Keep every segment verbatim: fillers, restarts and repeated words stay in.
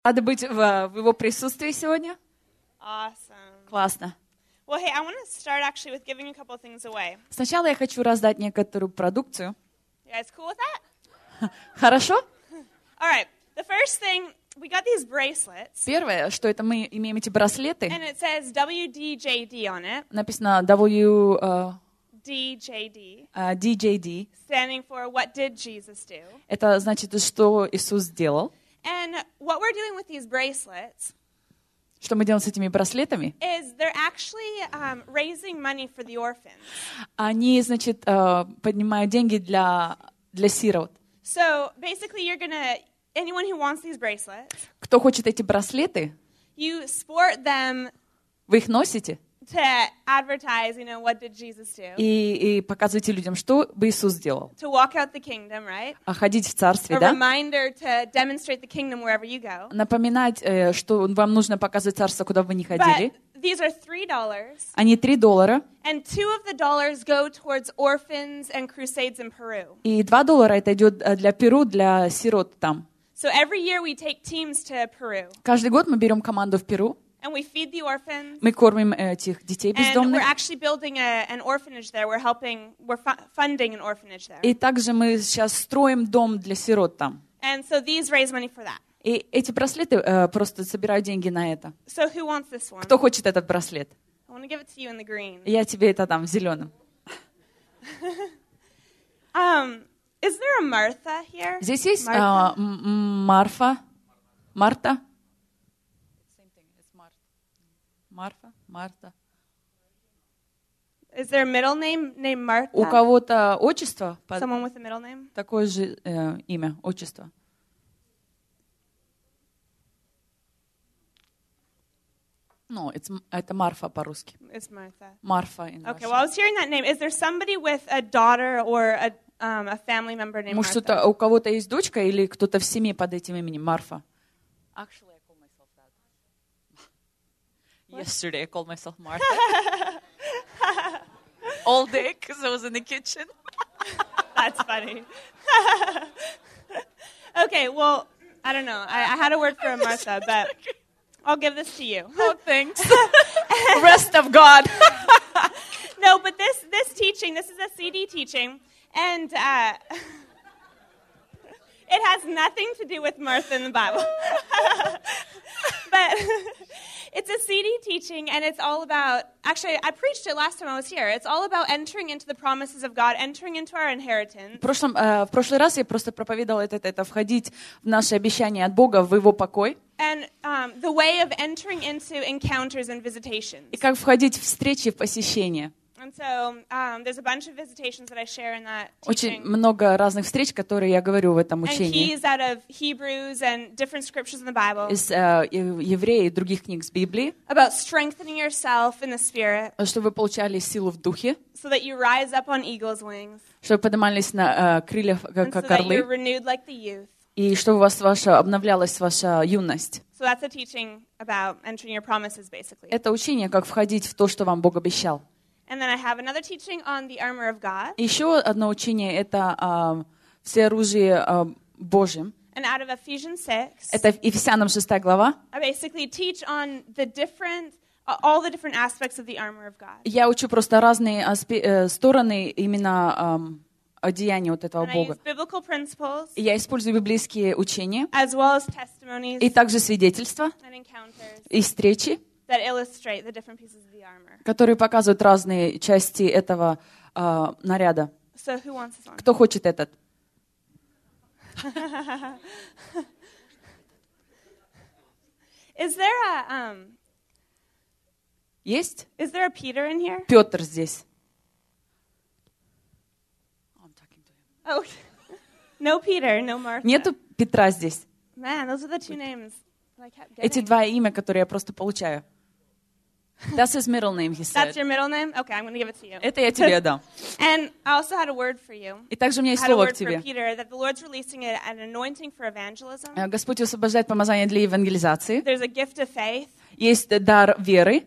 Рада быть в, в его присутствии сегодня. Awesome. Классно. Well, hey, I want to start actually with giving a couple of things away. Сначала я хочу раздать некоторую продукцию. You guys cool with that? Хорошо? All right. The first thing, we got these bracelets, Первое, что это мы имеем эти браслеты. and it says W D J D on it. Написано W э, D J D, э, D J D. standing for What Did Jesus Do? Это значит, что Иисус сделал. And what we're doing with these bracelets Что мы делаем с этими браслетами? is they're actually um, raising money for the orphans. Они, значит, э, поднимают деньги для, для сирот. So basically, you're gonna anyone who wants these bracelets, Кто хочет эти браслеты, you sport them вы их носите to advertise, you know, what did Jesus do? и, и показываете людям, что бы Иисус сделал. To walk out the kingdom, right? А ходить в царстве, A да? reminder to demonstrate the kingdom wherever you go. Напоминать, э, что вам нужно показывать царство, куда бы вы ни ходили. But these are three dollars, Они три доллара, and two of the dollars go towards orphans and crusades in Peru. и два доллара это идет э, для Перу, для сирот там. So every year we take teams to Peru, Каждый год мы берем команду в Перу, and we feed the orphans. мы кормим этих детей And we're бездомных, actually building a, an orphanage there. We're helping, we're fu- funding an orphanage there. и также мы сейчас строим дом для сирот там. And so these raise money for that. И эти браслеты э, просто собирают деньги на это. So who wants this one? Кто хочет этот браслет? I want to give it to you in the green. Я тебе это дам в зеленом. Um, is there a Martha here? Здесь есть э, Martha? м- м- Марфа, Марта. Марфа, Марта. Is there a middle name named Martha? У кого-то отчество, под- Someone with a middle name? такое же э, имя, отчество. Ну, it's, это Марфа по-русски. It's Martha. Марфа. in Okay, Russian. well, I was hearing that name. Is there somebody with a daughter or a, um, a family member named Может, Martha? что-то, у кого-то есть дочка или кто-то в семье под этим именем Марфа? Actually, I call myself that. Yesterday I called myself Martha. All day, because I was in the kitchen. That's funny. Okay, well, I don't know. I, I had a word for a Martha, but I'll give this to you. Oh, thanks. Rest of God. No, but this this teaching, this is a C D teaching, and uh, it has nothing to do with Martha in the Bible. But it's a C D teaching, and it's all about, actually, I preached it last time I was here. It's all about entering into the promises of God, entering into our inheritance. В прошлом, э, в прошлый раз я просто проповедовала это, это входить в наше обещание от Бога, в Его покой. And um, the way of entering into encounters and visitations. И как входить в встречи, в посещение. And so um, there's a bunch of visitations that I share in that Очень teaching. много разных встреч, которые я говорю в этом And учении. keys out of Hebrews and different scriptures in the Bible Из э, Еврея и других книг с Библии, about strengthening yourself in the Spirit чтобы вы получали силу в духе, so that you rise up on eagle's wings чтобы поднимались на э, крыльях, and как, so как that you're орлы, renewed like the youth. и чтобы у вас ваша, обновлялась ваша юность. So that's a teaching about entering your promises, basically. Это учение, как входить в то, что вам Бог обещал. And then I have another teaching on the armor of God. Еще одно учение — это э, всеоружие э, Божьим. And out of Ephesians six, Это Ефесянам шестая глава. I basically teach on the different, all the different aspects of the armor of God. Я учу просто разные аспе- э, стороны именно э, одеяния вот этого And I Бога. use biblical principles И я использую библейские учения as well as testimonies и также свидетельства and encounters и встречи, that illustrate the different pieces of the armor. которые показывают разные части этого э, наряда. So who wants this one? Кто хочет этот? Is there a um Есть? is there a Peter in here? Петр здесь. Oh, no Peter, no Martha. Нету Петра здесь. Man, those are the two names that I kept Эти getting. два имя, которые я просто получаю. That's his middle name, he That's said. your middle name? Okay, I'm going to give it to you. Это я тебе дам. And I also had a word for you. И также у меня I есть had a слово к word for тебе. Peter that the Lord's releasing a- an anointing for evangelism. Э, Господь освобождает помазание для евангелизации. There's a gift of faith, Есть дар веры.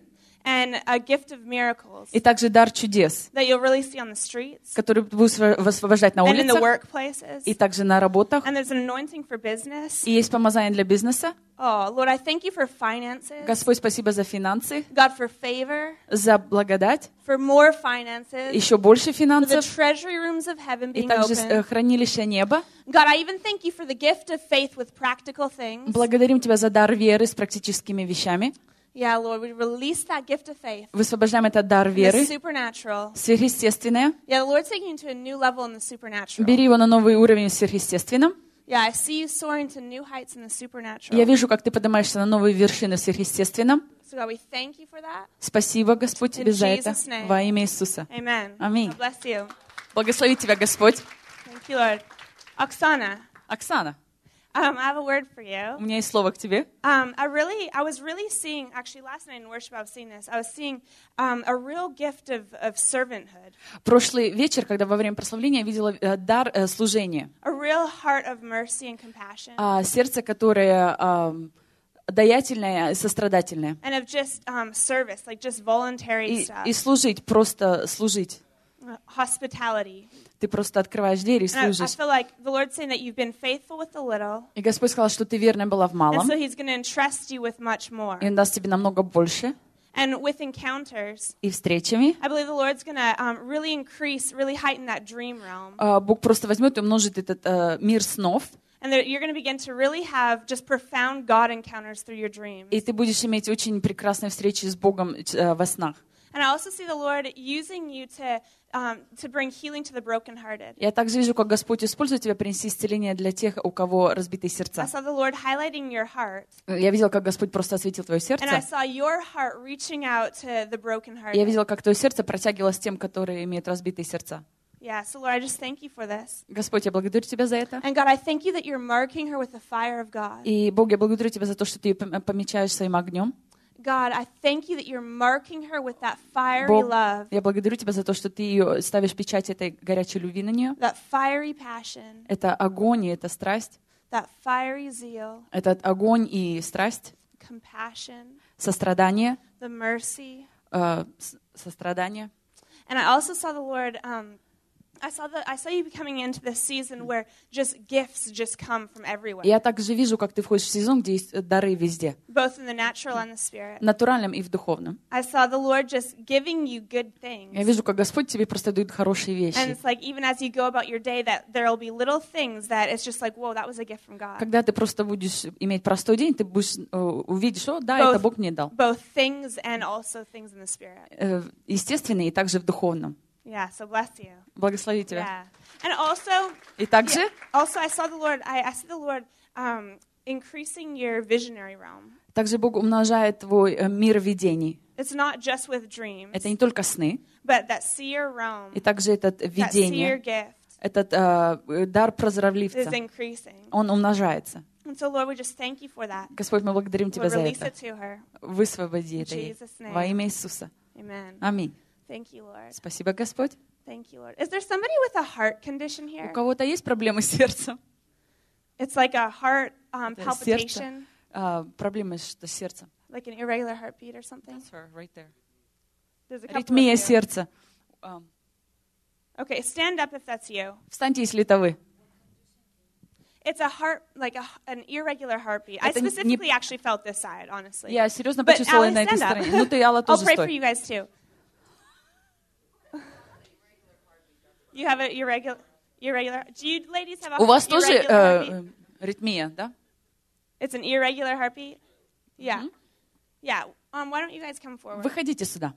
and a gift of miracles И также дар чудес, that you'll really see on the streets который будешь высвобождать на and in the улицах workplaces. и также на работах. And there's an anointing for business. И есть помазание для бизнеса. Oh, Lord, I thank you for finances. Господь, спасибо за финансы, God, for favor, за благодать, for more finances, еще больше for the финансов, treasury rooms of heaven и being также open. э, хранилище неба. God, I even thank you for the gift of faith with practical things. Благодарим Тебя за дар веры с практическими вещами. Yeah, Lord, we release that gift of faith. Высвобождаем этот дар The веры, supernatural. сверхъестественное. Yeah, the Lord's taking you to a new level in the supernatural. Бери его на новый уровень в сверхъестественном. Yeah, I see you soaring to new heights in the supernatural. Я вижу, как ты поднимаешься на новые вершины в сверхъестественном. So God, we thank you for that. Спасибо, Господь, Тебе In за это. Jesus' name. Во имя Иисуса. Amen. Аминь. God bless you. Благослови Тебя, Господь. Thank you, Lord. Oksana, Оксана, um, I have a word for you. у меня есть слово к тебе. Um, I really, I was really seeing, actually last night in worship I was seeing this, I was seeing um, a real gift of, of servanthood, Прошлый вечер, когда во время прославления я видела э, дар э, служения. a real heart of mercy and compassion, А, сердце, которое ам, даятельное и сострадательное. and of just um, service, like just voluntary И, stuff, и служить, просто служить. uh, hospitality. Ты просто открываешь двери и And I, I служишь. feel like the Lord's saying that you've been faithful with the little, И Господь сказал, что ты верна была в and малом, so He's going to entrust you with much more. и Он даст тебе намного больше. And with encounters, И встречами I believe the Lord's going to um, really increase, really heighten that dream realm. а, Бог просто возьмет и умножит этот а, мир снов, And that you're going to begin to really have just profound God encounters through your dreams. и ты будешь иметь очень прекрасные встречи с Богом а, во снах. And I also see the Lord using you to um, to bring healing to the brokenhearted. Я также вижу, как Господь использует тебя принести исцеление для тех, у кого разбитые I сердца. saw the Lord highlighting your heart. Я видела, как Господь просто осветил твое And I сердце. saw your heart reaching out to the Я brokenhearted. видела, как твое сердце протягивалось тем, которые имеют разбитые сердца. Yeah, so Lord, I just thank you for this. Господь, я благодарю Тебя за это. And God, I thank you that you're marking her with the fire of God. И, Бог, я благодарю Тебя за то, что Ты ее пом- помечаешь своим огнем. God, I thank you that you're marking her with that fiery Бог, love, я благодарю Тебя за то, что Ты ее ставишь печать этой горячей любви на нее. that fiery passion, Это огонь и это страсть. that fiery zeal, Этот огонь и страсть, compassion, сострадание, the mercy. э, с- сострадание. And I also saw the Lord, um, I saw the, I saw you coming into this season where just gifts just come from everywhere, Я также вижу, как ты входишь в сезон, где есть дары везде, both in the natural and the spirit. в натуральном и в духовном. I saw the Lord just giving you good things. Я вижу, как Господь тебе просто дает хорошие And вещи. it's like even as you go about your day, that there will be little things that it's just like, whoa, that was a gift from God. Когда ты просто будешь иметь простой день, ты будешь э, увидишь, о, да, Both- это Бог мне дал. Both things and also things in the spirit. Э, Естественно, и также в духовном. Yeah, so bless you. Благослови тебя. Yeah. And also, И также, yeah, also I saw the Lord, I, I see the Lord um, increasing your visionary realm. также Бог умножает твой э, мир видений. It's not just with dreams, Это не только сны, but that seer realm, и также этот that seer видение, gift этот э, дар is прозорливца, increasing. он умножается. And so, Lord, we just thank you for that. Господь, мы благодарим Тебя Lord, за release это. it to her. Высвободи In это ей. Jesus' name. Во имя Иисуса. Amen. Аминь. Thank you, Lord. Спасибо, Господь. Thank you, Lord. Is there somebody with a heart condition here? У кого-то есть проблемы с сердцем? It's like a heart um, Это сердце. palpitation, А, проблемы с с сердцем. like an irregular heartbeat or something. Right there. There's a couple of Аритмия you. сердца. А, Okay, stand up if that's you. Встаньте, если это вы. It's a heart, like a, an irregular heartbeat. I Это не- specifically actually felt this side, honestly. Я серьезно But почувствовала Allie, на этой stand up. стороне. Ну ты, Алла, I'll тоже pray for you стой. guys too. You have a irregular, irregular. Do you ladies have a У вас тоже irregular э, heartbeat? э, аритмия, да? It's an irregular heartbeat. Yeah, yeah. Um, why don't you guys come forward? Выходите сюда.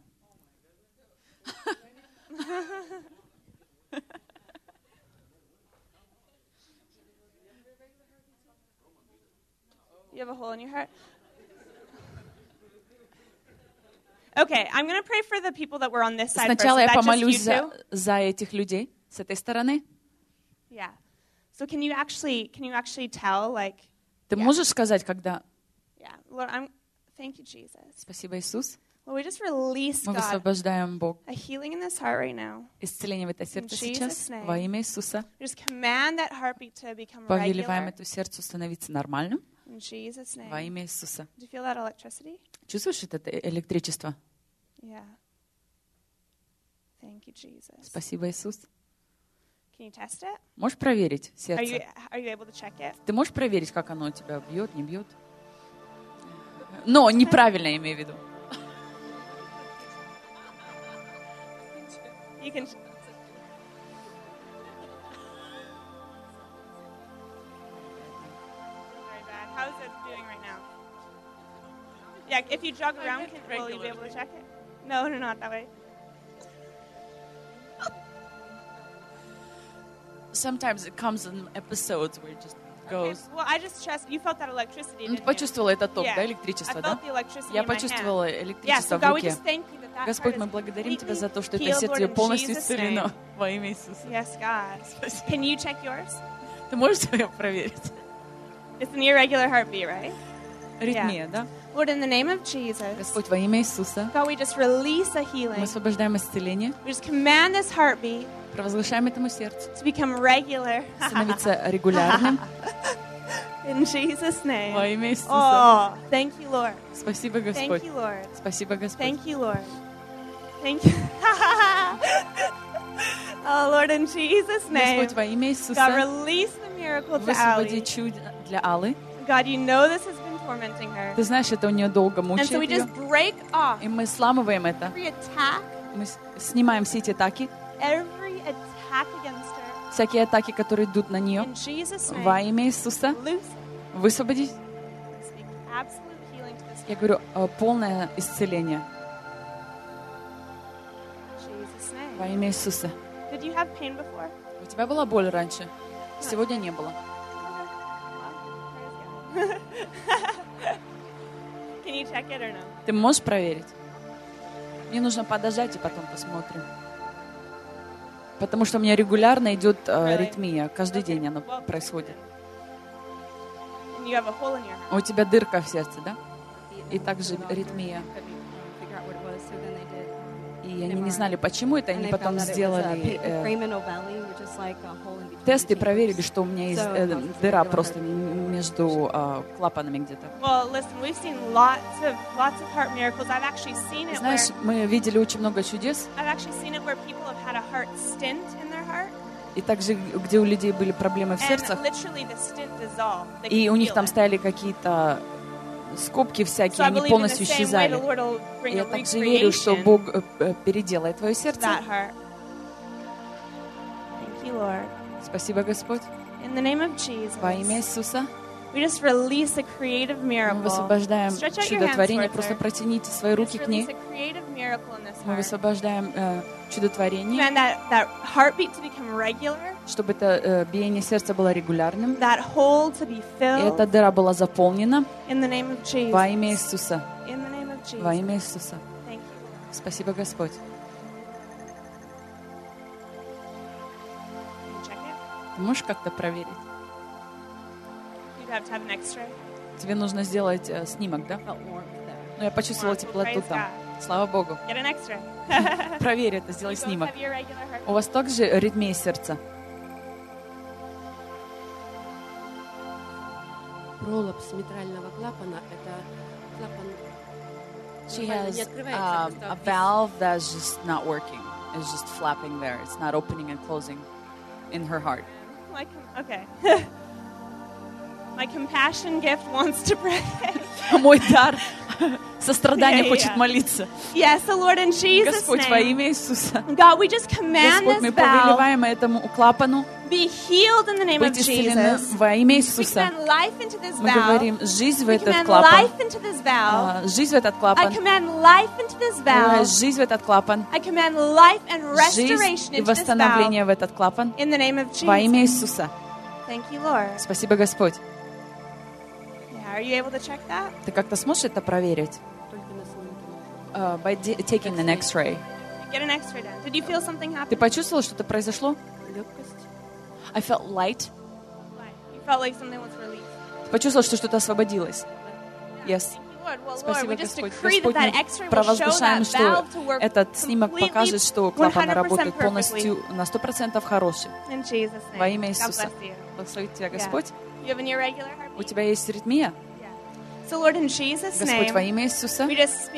You have a hole in your heart. Okay, I'm going to pray for the people that were on this side first. Сначала Is я that just помолюсь you за, two? за этих людей с этой стороны. Yeah. So can you actually can you actually tell like Ты Yeah. можешь сказать, когда... yeah, Lord, I'm thank you, Jesus. Спасибо, Иисус. Lord, we just release Мы God высвобождаем, Бог, a healing in this heart right now. исцеление в это сердце In Jesus' сейчас. name. Во имя Иисуса. We just command that heartbeat to become Повелеваем regular. эту сердцу становиться нормальным. In Jesus' Во name. имя Иисуса. Do you feel that electricity? Чувствуешь это э- электричество? Yeah. Thank you, Jesus. Спасибо, Иисус. Can you test it? Можешь проверить Are you, сердце? are you able to check it? Ты можешь проверить, как оно у тебя бьет, не бьет? Но неправильно, я имею в виду. You can. Very bad. How's it doing right now? Yeah, if you jog around, can, will you be able to check it? No, no, not that way. Sometimes it comes in episodes where it just Okay, goes. well, I just trust you felt that electricity. Ну, Didn't ты you? почувствовала этот ток, Yeah. да, I электричество, да? felt the electricity Я in my hand. почувствовала Yeah, электричество so в God, we руке. just thank you that that Господь, heart мы is благодарим Тебя за то, что это healed, сердце Lord, Твое in полностью Jesus' исцелено name. во имя Иисуса. Yes, God. Спасибо. Can you check yours? Ты можешь свое проверить? It's an irregular heartbeat, right? Аритмия, да? Lord, in the name of Jesus, Господь, во имя Иисуса, God, we just release a мы healing. освобождаем исцеление, We just command this heartbeat провозглашаем этому сердцу, to become regular. становиться регулярным In Jesus' во name. имя Иисуса. Oh, thank you, Lord. Спасибо, Thank Господь. you, Lord. Спасибо, Господь. Thank you, Lord. Thank you. Oh, Lord, in Jesus' name. Господь, во имя God, Иисуса, release the miracle to высвободи Ali. чудо для Аллы. God, you know this has been tormenting her. Ты знаешь, это у нее долго And so we мучает ее. just break off И мы сламываем это. every attack, Мы с- снимаем все эти атаки, every attack against her. всякие атаки, которые идут на нее. In Jesus' Во name, имя Иисуса loose. высвободить. I speak absolute healing to this Я говорю, э, полное исцеление. in Jesus' name. Во имя Иисуса. Did you have pain before? У тебя была боль раньше? Сегодня не было. Can you check it or no? Ты можешь проверить? Мне нужно подождать и потом посмотрим. Потому что у меня регулярно идет э, Really? аритмия. Каждый Okay. день оно Well, происходит. And you have a hole in your heart. А у тебя дырка в сердце, да? И также аритмия. И они не знали, почему это. Они потом сделали э, тест и проверили, что у меня есть э, дыра просто между э, клапанами где-то. Well, listen, we've seen lots of lots of heart miracles. I've actually seen it Знаешь, where мы видели очень много чудес. I've actually seen it where people have had a heart stent in their heart, И также, где у людей были проблемы в and сердцах, literally the stent dissolved. They и could у них feel там it. стояли какие-то скобки So всякие, I они believe in the полностью same way the исчезали. Lord will bring И a я также верю, что recreation Бог э, э, переделает твое to сердце. that heart. Thank you, Lord. Спасибо, Господь. In the name of Jesus, Во имя Иисуса we just release a creative мы miracle. высвобождаем Stretch out your hands чудотворение. towards Просто her. протяните свои руки Just к ней. release a creative miracle in this Мы heart. высвобождаем э, чудотворение, Command that, that heartbeat to become regular, чтобы это э, биение сердца было регулярным, that hole to be и filled. эта дыра была заполнена In the name of Jesus. во имя Иисуса. In the name of Jesus. Во имя Иисуса. Thank you. Спасибо, Господь. Can you check it? Ты можешь как-то проверить? You'd have to have an X-ray. Тебе нужно сделать э, снимок, да? Ну, я почувствовала Wow. теплоту Praise там. God. Слава Богу. Get an X-ray. Проверь это, сделай You both снимок. have your regular heart. У вас также аритмия сердца? Пролапс митрального клапана – это клапан She нормально has не открывается, um, просто a вис- valve that's just not working. It's just flapping there. It's not opening and closing in her heart. My com- okay. My compassion gift wants to pray. Мой дар сострадания Yeah, хочет yeah. молиться. Yes, the Lord, in Jesus' Господь, во name. имя Иисуса. God, we just command Господь, мы this valve повелеваем этому клапану be healed in the name of быть исцеленным Jesus. во имя We Иисуса. command life into this Мы valve. говорим жизнь в We этот command клапан. life into this valve. А, Жизнь в этот I клапан. command life into this А, valve. Жизнь в этот клапан. I command life and Жизнь restoration и into this valve. восстановление в этот клапан. In the name of Во имя Jesus. Иисуса. Thank you, Lord. Спасибо, Господь. Yeah, are you able to check that? Ты как-то сможешь это проверить? только на снимке. Uh, by de- taking an X-ray. Get an X-ray done. Did you feel something happen? Ты почувствовала, что-то произошло? Легкость. I felt light. You felt like something was released. Ты почувствовала, что что-то освободилось? Yes. Thank you, Lord. Well, Lord, Спасибо, we just Господь. decree that Господь, that мы X-ray will show провозглашаем, that что valve to work этот снимок completely покажет, что one клапаны hundred percent работают perfectly. полностью на сто процентов хороший. In Jesus' name. Во имя God Иисуса. bless you. Благословит тебя Yeah. Господь. You have an irregular У heartbeat? тебя есть аритмия? So, Lord, in Jesus' Господь, во name, имя Иисуса, we just speak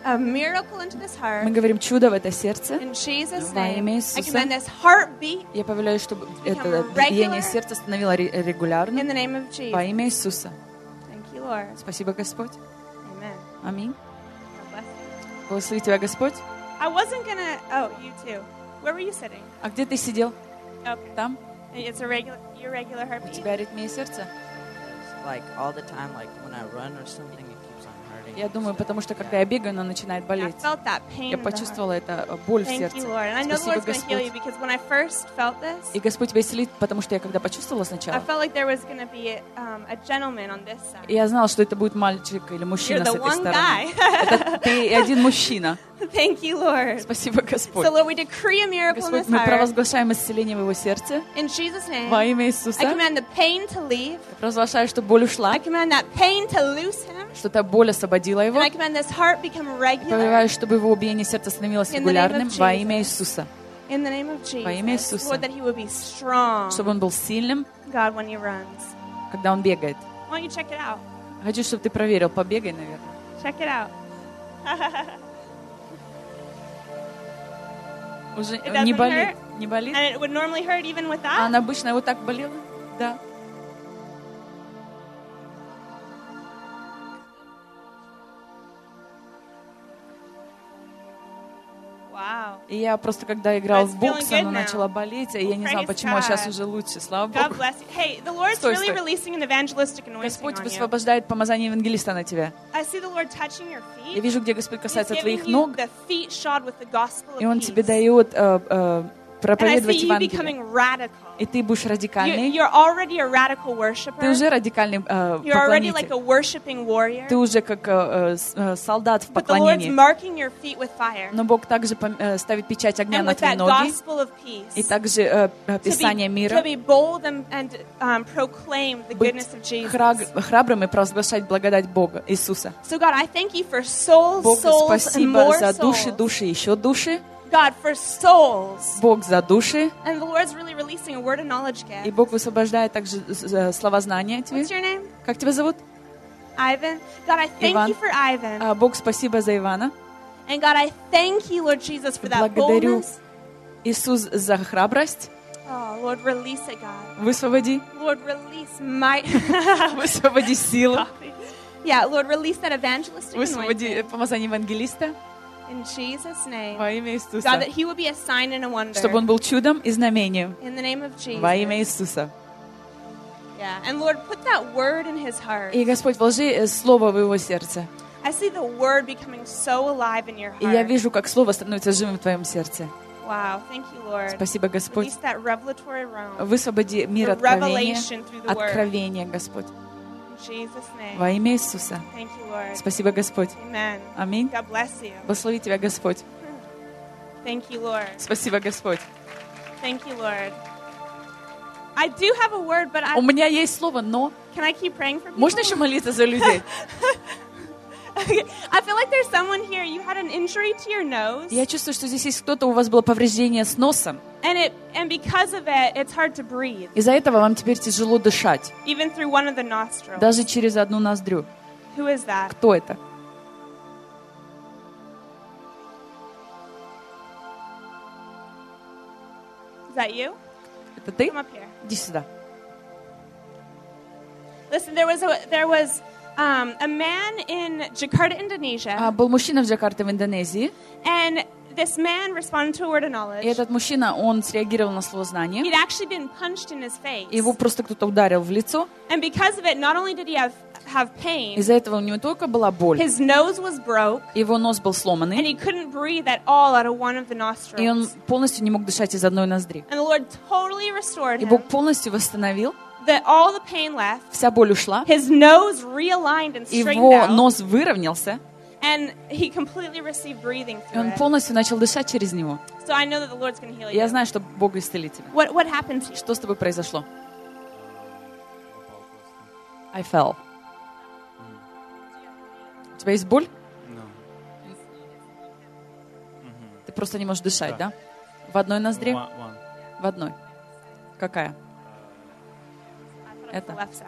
a miracle into this heart. Мы говорим чудо в это сердце. In Jesus' Во name, имя I Иисуса. command this heartbeat Я повелеваю, чтобы это regular. биение сердца становилось ре- in регулярным the name of Jesus. во имя Иисуса. Thank you, Lord. Спасибо, Господь. Amen. Аминь. God bless you. Благослови тебя, Господь. I wasn't gonna. Oh, you too. Where were you sitting? А где ты сидел? Okay. Там? It's a regular, your regular У heartbeat. тебя аритмия сердца? Like all the time, like when I run or something, it keeps on hurting. Я думаю, потому что когда я бегаю, она начинает I болеть. felt that pain. Я in the heart. почувствовала это боль в Thank you, сердце. Lord. And I know the Спасибо, Lord's going to heal you Господь. because when I first felt this, И Господь тебя исцелит, потому что я когда почувствовала I сначала, felt like there was going to be um, a gentleman on this side. я знала, что это будет мальчик или You're мужчина с the этой one стороны. guy. Это ты и один мужчина. Thank you, Lord. Спасибо, Господь. So, Lord, we decree a miracle in Господь, this мы heart. провозглашаем исцеление в его сердце In Jesus' name, во имя I Иисуса. command the pain to leave. Я провозглашаю, что боль ушла, I command that pain to loose him. что та боль освободила его. And I command this heart become regular. Повелеваю, чтобы его биение сердца становилось In the name of регулярным во Jesus. имя Иисуса. In the name of Во имя Jesus. Иисуса. Lord, that he would be strong, Чтобы он был сильным, God, when he runs. когда он бегает. Why don't you check it out? Хочу, чтобы ты проверил. Побегай, наверное. Check it out. Уже It не doesn't болит? hurt? Не болит? And it would normally hurt even with А that. она обычно вот так болела? Да. Wow. И я просто, когда играла It's в feeling бокс, good она now. начала болеть, и я не знала, Praise почему, а сейчас God. уже лучше, слава God Богу. bless you. Hey, the Lord's Стой, really стой. releasing an evangelistic anointing Господь on you. высвобождает помазание евангелиста на тебя. I see the Lord touching your Я feet. вижу, где Господь He's касается giving твоих you ног, the feet shod with the gospel и of Он тебе peace. дает э, э, And I проповедовать see you Евангелие. becoming radical. И ты будешь You, радикальный. you're already a radical Ты worshiper. уже радикальный э, You're already like a поклонитель. worshiping warrior. Ты уже как э, э, с- э, солдат в But the Lord's поклонении. marking your feet with fire. Но Бог также пом- э, ставит печать огня And на with твои that ноги. gospel of peace. И также э, э, To Писание be, мира. to be bold and, and um, proclaim the Быть goodness of Jesus. храг- храбрым и провозглашать благодать Бога, Иисуса. So God, I thank you for souls, Бог, souls, and спасибо more за души, souls. души, еще души. God, for souls. Бог за души. And the Lord's really releasing a word of knowledge И gift. Бог высвобождает также э, слова знания тебе. What's your name? Как тебя зовут? Ivan. God, I thank Иван. you for Ivan. А, Бог, спасибо за Ивана. And God, I thank you, Lord Jesus, for that Благодарю, boldness. Иисус, за храбрость. Oh, Lord, release it, God. Высвободи. Lord, release might. Высвободи силу. Yeah, Lord, release that evangelistic Высвободи anointing. помазание евангелиста In Jesus' name. во имя God, Иисуса. that he would be a sign and a wonder. Чтобы он был чудом и знамением In the name of Jesus. во имя Иисуса. Yeah, and Lord, put that word in his heart. И, Господь, вложи э, слово в его сердце. I see the word becoming so alive in your И я heart. вижу, как слово становится живым в твоем сердце. Wow, thank you, Lord. Спасибо, Господь. Release that revelatory realm. Высвободи мир The откровения, revelation through the word. откровения, Господь, In Jesus' name. во имя Иисуса. Thank you, Lord. Спасибо, Господь. Amen. Аминь. God bless you. Благослови тебя, Господь. Thank you, Lord. Спасибо, Господь. Thank you, Lord. I do have a word, but У I, меня есть слово, но can I keep praying for people? можно еще молиться за людей? Okay. I feel like there's someone here, you had an injury to your nose, Я чувствую, что здесь есть кто-то, у вас было повреждение с носом. and it and because of it, it's hard to breathe, Из-за этого вам теперь тяжело дышать, even through one of the nostrils. даже через одну ноздрю. Who is that? Кто это? Is that you? Это ты? Come up here. Иди сюда. Listen, there was a there was um, a man in Jakarta, Indonesia, А, был мужчина в Джакарте, в Индонезии, and this man responded to a word of knowledge. и этот мужчина, он среагировал на слово знания, He'd actually been punched in his face, его просто кто-то ударил в лицо. and because of it, not only did he have have pain, Из-за этого у него не только была боль, his nose was broke, его нос был and сломанный, he couldn't breathe at all out of one of the и он nostrils. полностью не мог дышать из одной ноздри. And the Lord totally restored И him. Бог полностью восстановил, That all the pain left. вся боль ушла, His nose realigned and straightened его out, нос выровнялся, and he completely received breathing и through он it. полностью начал дышать через него. So I know that the Lord's going to heal И я you. знаю, что Бог исцелит тебя. What what happened to you? Что с тобой произошло? I fell. У тебя есть боль? Ты просто не можешь дышать, да? В одной ноздре? One, one. В одной. Какая? The Это. left side.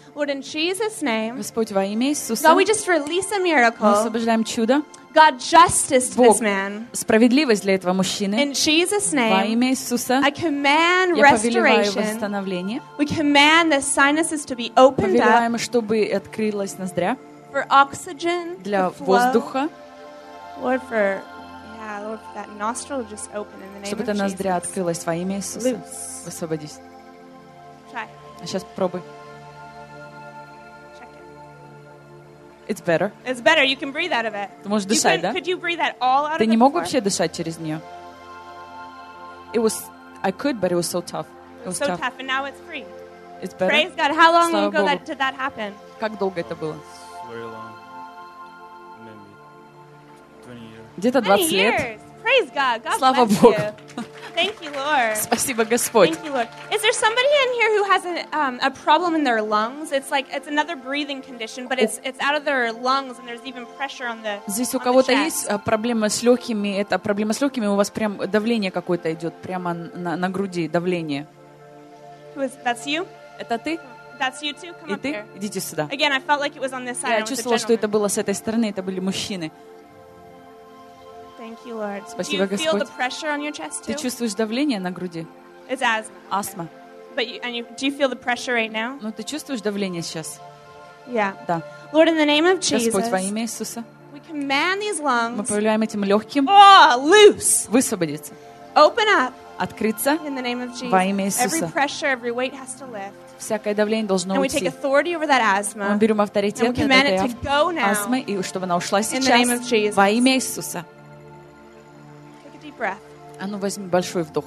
Lord, in Jesus' name, Господь, во имя Иисуса, God, we just release a мы miracle. освобождаем чудо, God, justice to Бог, this man. справедливость для этого мужчины. In Jesus' Во name, имя Иисуса I command я повелеваю restoration. восстановление. We command the sinuses to be opened up Повелеваем, чтобы открылась ноздря for oxygen для to flow. воздуха, Lord, for yeah, Lord, for that nostril to just open in the name чтобы of эта ноздря Jesus. открылась во имя Иисуса. Loose. Высвободись. Try. А сейчас попробуй. Check it. It's better. It's better. You can breathe out of it. Ты можешь You дышать, couldn't- да? Could you breathe that all out Ты of не it мог before? вообще дышать через нее. It was, I could, but it was so tough. It was So tough. tough, and now it's free. It's better. Praise God. How long Слава ago Богу. that, did that happen? Как долго это было? Very long. Maybe twenty years. Где-то Many двадцать лет. years. Praise God. God Слава bless Богу. you. Thank you, Lord. Спасибо, Господь. Thank you, Lord. Is there somebody in here who has a, um, a problem in their lungs? It's like it's another breathing condition, but it's it's out of their lungs, and there's even pressure on the. Здесь у on the кого-то chest. есть а, проблема с легкими, это проблема с легкими, у вас прям давление какое-то идет прямо на, на груди, давление. Who is, that's you? Это ты? That's you too? Come И up ты? here. Идите сюда. Again, I felt like it was on this side. Я and it was a чувствовала, что это gentleman. было с этой стороны, это были мужчины. Thank you, Lord. Do Спасибо, you feel the Господь. pressure on your chest Ты too? чувствуешь давление на груди? It's asthma. Астма. But you, and you, do you feel the pressure right now? Ну, ты чувствуешь давление сейчас? Yeah. Да. Lord, in the name of Jesus, Господь, во имя Иисуса, we command these мы lungs, повелеваем этим легким oh, loose, высвободиться, open up открыться. in the name of Jesus. Во имя Иисуса. Every pressure, every weight has to lift. Всякое давление должно And we take уйти. authority over that asthma. Мы берем And we авторитет над command этой it to ав- go now. астмой, и чтобы она ушла In the name of сейчас Jesus. во имя Иисуса. Take a deep breath. А ну возьми большой вдох.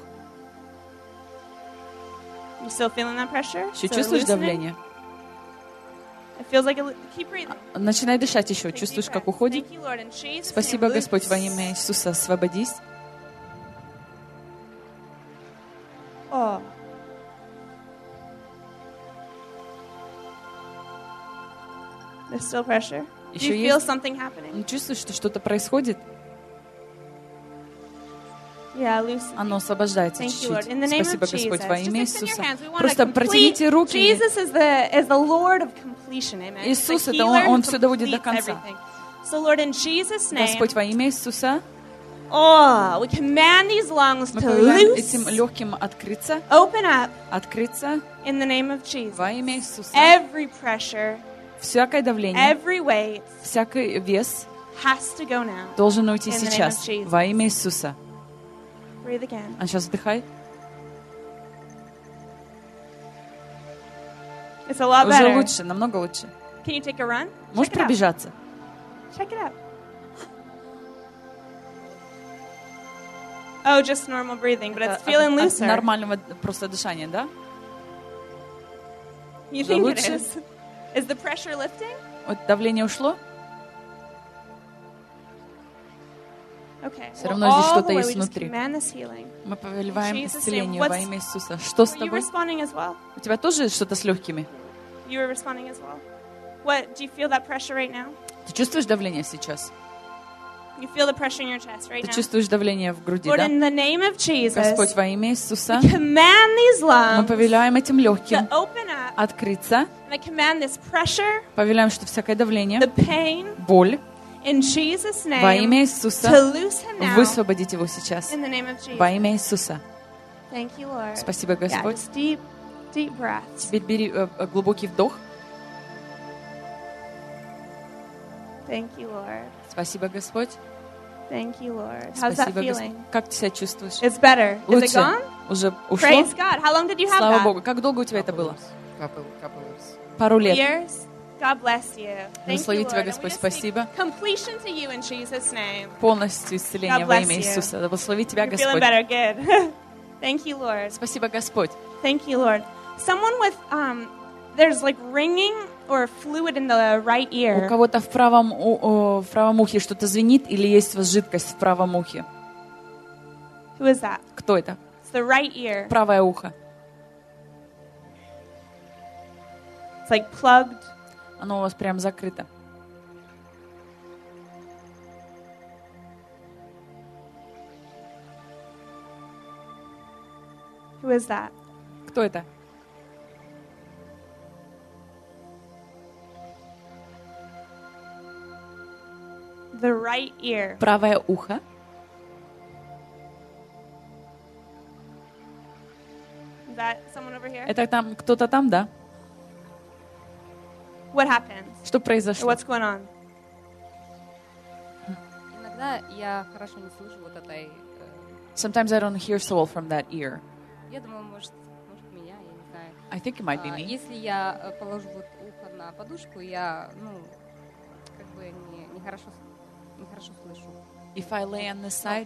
You still feeling that pressure? Еще So чувствуешь loosening? давление? It feels like it, keep breathing. Начинай дышать еще. Take Чувствуешь, deep как breaths. уходит? Thank you, Lord. In Jesus' Спасибо, name, Господь, во loose. имя Иисуса. Освободись. Oh. There's still pressure. Do Еще you feel есть? something happening? Ну, чувствуешь, что что-то происходит? Yeah, loose. Оно освобождается Thank you, Lord. чуть-чуть. In the name Спасибо, of Господь, Jesus. во Just имя extend your Иисуса. hands. We want Просто to complete. протяните руки. Jesus is the is the Lord of completion. Amen. He's the Иисус, это healer Он, Он who все доводит до completes конца. everything. So, Lord, in Jesus' name, Господь, во имя Иисуса, oh, we command these lungs мы to повелеваем этим loose, легким открыться, open up открыться in the name of Jesus. во имя Иисуса. Every pressure, Всякое давление, every weight всякий вес has to go now. должен уйти In the name сейчас of Jesus. во имя Иисуса. Breathe again. А сейчас вдыхай. It's a lot Уже better. лучше, намного лучше. Can you take a run? Можешь Check it out. пробежаться? Check it out. Oh, just normal breathing, but Это it's feeling от- от looser. нормального просто дышания, да? You Уже think it лучше? is? Is the pressure lifting? Вот давление ушло? Okay. Всё Well, равно здесь all что-то the way есть we just внутри. command this healing. Мы повелеваем In Jesus' name. исцелению во What's- имя Иисуса. Что с Were you тобой? responding as well? У тебя тоже что-то с легкими? You were responding as well. What? Do you feel that pressure right now? Ты чувствуешь давление сейчас? You feel the pressure in your chest right Ты now? чувствуешь давление в груди, Lord, да? in the name of Jesus, Господь, во имя Иисуса, command these мы lungs повелеваем этим to легким open up, открыться. and I command this pressure, Повелеваем, что всякое давление, the pain, боль, in Jesus' во имя name, Иисуса, to loose him now, высвободить его сейчас. in the name of Jesus. Во имя Иисуса. Thank you, Lord. Спасибо, Yeah, Господь. just deep, deep breaths. Теперь бери э, э, глубокий вдох. Thank you, Lord. Спасибо, Господь. Thank you, Lord. How's that Спасибо, feeling? Господь. Как ты себя чувствуешь? It's better. Is it Лучше? gone? Уже ушло? Praise God. How long did you have Слава that? Богу. Как долго у тебя это было? Couple, couple years. Пару лет. Years? God bless you. Thank you, Благослови тебя, Lord. And we Господь. just speak Спасибо. completion to you in Jesus' name. Полностью исцеление God во bless имя you. Иисуса. Да благослови тебя, You're feeling Господь. better. Good. Thank you, Lord. Спасибо, Господь. Thank you, Lord. Someone with, um, there's like ringing or fluid in the right У ear. кого-то в правом, у- о, в правом ухе что-то звенит или есть у вас жидкость в правом ухе? Who is that? Кто это? It's the right ear. Правое ухо. It's like plugged. Оно у вас прям закрыто. Who is that? Кто это? the right ear. Правое ухо. Is that someone over here? Это там кто-то там, да? What happens? Что произошло? What's going on? Иногда я хорошо не слышу вот этой... Sometimes I don't hear so well from that ear. Я думаю, может, может меня, я не знаю. I think it might be А, me. Если я положу вот ухо на подушку, я, ну, как бы не, не хорошо, не хорошо слышу. If I lay on this side,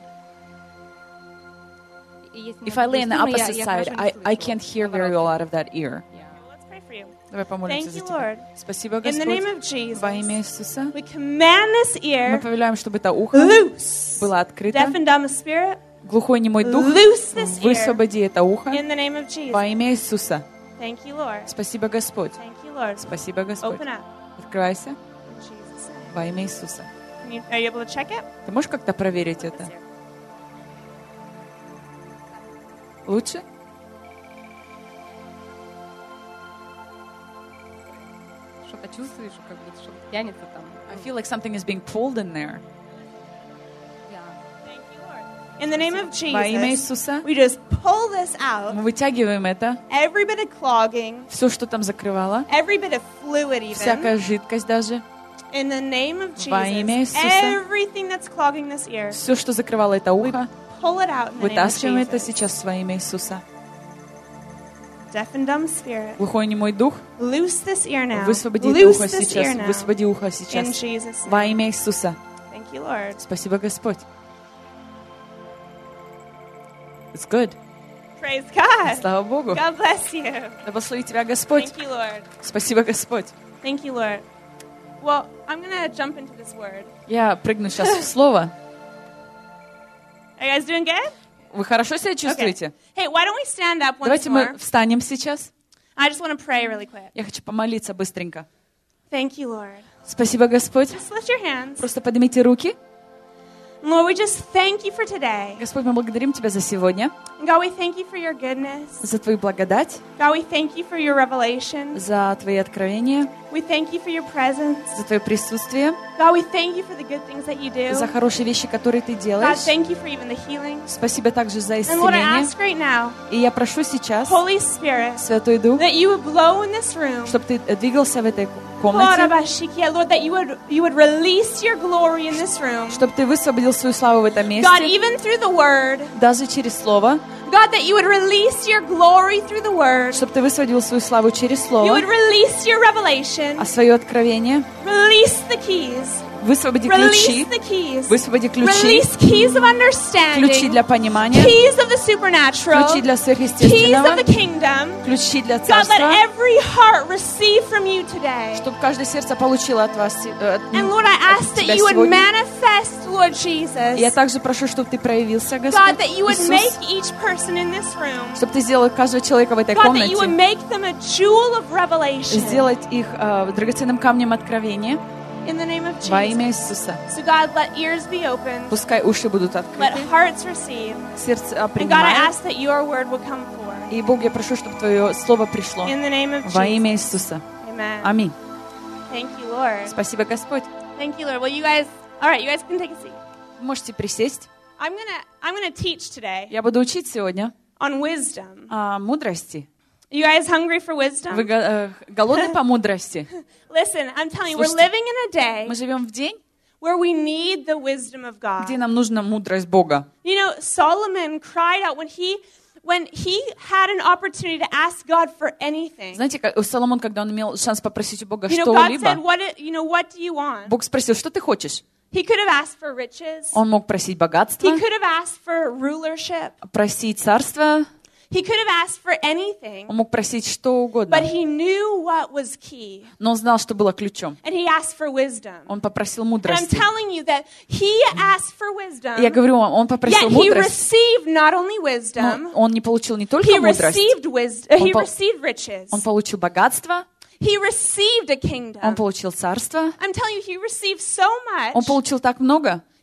И если if I lay on the может быть, opposite я- я side, хорошо не I, I слышу. can't hear very well out of that ear. Yeah. Let's pray for you. Давай помолимся Thank за you, тебя. Lord. Спасибо, In the name of Господь. Jesus, Во имя Иисуса. we command this Мы ear повелеваем, чтобы это ухо loose. было открыто. Deaf and dumb spirit, Глухой немой дух, loose this ear высвободи это ухо in the name of Jesus. во имя Иисуса. Thank you, Lord. Спасибо, Господь. Thank you, Lord. Спасибо, Господь. Open up Открывайся in Jesus' name. во имя Иисуса. Can you, are you able to check it? Ты можешь как-то проверить This это? ear. Лучше? Что-то чувствуешь, как будто что-то тянется там. I feel like something is being pulled in there. Yeah. Thank you, Lord. In the name of Во имя Jesus, Иисуса we just pull this out. мы вытягиваем это, Every bit of clogging, все, что там закрывало, every bit of fluid even. всякая жидкость даже, In the name of Во имя Jesus, Иисуса. everything that's clogging this ear, все, что закрывало это ухо, pull it out in the name of вытаскиваем это Jesus. сейчас во имя Иисуса. Deaf and dumb spirit, Глухой немой дух, loose this ear now. высвободи это Loose ухо this сейчас, ear now. высвободи ухо In сейчас Jesus' name. во имя Иисуса. Thank you, Lord. Спасибо, Господь. It's good. Praise God. Слава Богу. God bless you. Да благослови тебя, Господь. Thank you, Lord. Спасибо, Господь. Thank you, Lord. Well, I'm going to jump into this word. Я прыгну сейчас в слово. Are you guys doing good? Вы хорошо себя чувствуете? Hey, why don't we stand up once Давайте more? мы встанем сейчас. I just want to pray really quick. Я хочу помолиться быстренько. Thank you, Lord. Спасибо, Господь. Just lift your hands. Просто поднимите руки. Lord, we just thank you for today. Господь, мы благодарим Тебя за сегодня, God, we thank you for your goodness. за Твою благодать, God, we thank you for your revelation. за Твои откровения, We thank you for your presence. за Твое присутствие, God, we thank you for the good things that you do. за хорошие вещи, которые Ты God, делаешь. thank you for even the healing. Спасибо также за And Lord, I исцеление. ask right now, И я прошу сейчас, Holy Spirit, Святой Дух, that you would blow in this room. чтобы Ты двигался в этой Lord, комнате, Abashikia, Lord, that you would you would release your glory in this room. чтобы Ты высвободил свою славу в этом God, месте, even through the word. даже через Слово, God, that you would release your glory through the word. чтобы Ты высвободил свою славу через You Слово, would release your revelation. а свое откровение, Release the keys. высвободи Release ключи, the keys. высвободи ключи, Release keys of ключи understanding. для понимания, Keys of the supernatural. ключи для Keys сверхъестественного, of the kingdom. ключи для God, let царства, every heart receive from you today. чтобы каждое сердце получило от вас, э, от, And Lord, I от ask that Тебя you would сегодня. manifest, Lord И Jesus. я также прошу, чтобы Ты проявился, God, Господь that you would Иисус, make each person in this room. чтобы Ты сделал каждого человека в этой God, that you would комнате, make them a jewel of revelation. сделать их э, драгоценным камнем откровения In the name of во Jesus. имя Иисуса. So God, let ears be opened. Пускай уши будут Let открыты, hearts receive. сердце э, And God, I принимает. ask that your word would come forth. И, Бог, я прошу, чтобы Твое Слово пришло In the name of во имя Jesus. Иисуса. Amen. Аминь. Thank you, Lord. Спасибо, Господь. Thank you, Lord. Well, you guys, all right, you guys can take a seat. Вы можете присесть. I'm gonna, I'm gonna teach today Я буду учить сегодня on wisdom. о мудрости. You guys hungry for Вы wisdom? го- э, голодны по мудрости? Listen, I'm telling you, we're Слушайте, living in a day Мы живем в день, where we need the wisdom of God. где нам нужна мудрость Бога. You know, Solomon cried out when he when he had an opportunity to ask God for anything. Знаете, как Соломон, когда он имел шанс попросить у Бога You know, God said, что-либо, "What it- you know, what do you want?" Бог спросил, что ты хочешь? He could have asked for riches. Он мог просить богатство, He could have asked for rulership. просить царство, He could have asked for anything. он мог просить что But угодно. he knew what was key. Но он знал, что было ключом. And he asked for wisdom. Он попросил And I'm мудрости. telling you that he asked for wisdom. И я говорю вам, он Yet попросил he мудрость, received not only но wisdom, он не получил не только he мудрость, received wisdom. He Он пол- received riches. он получил богатство, He received a он kingdom. получил царство, I'm telling you, he received so он much. получил так много,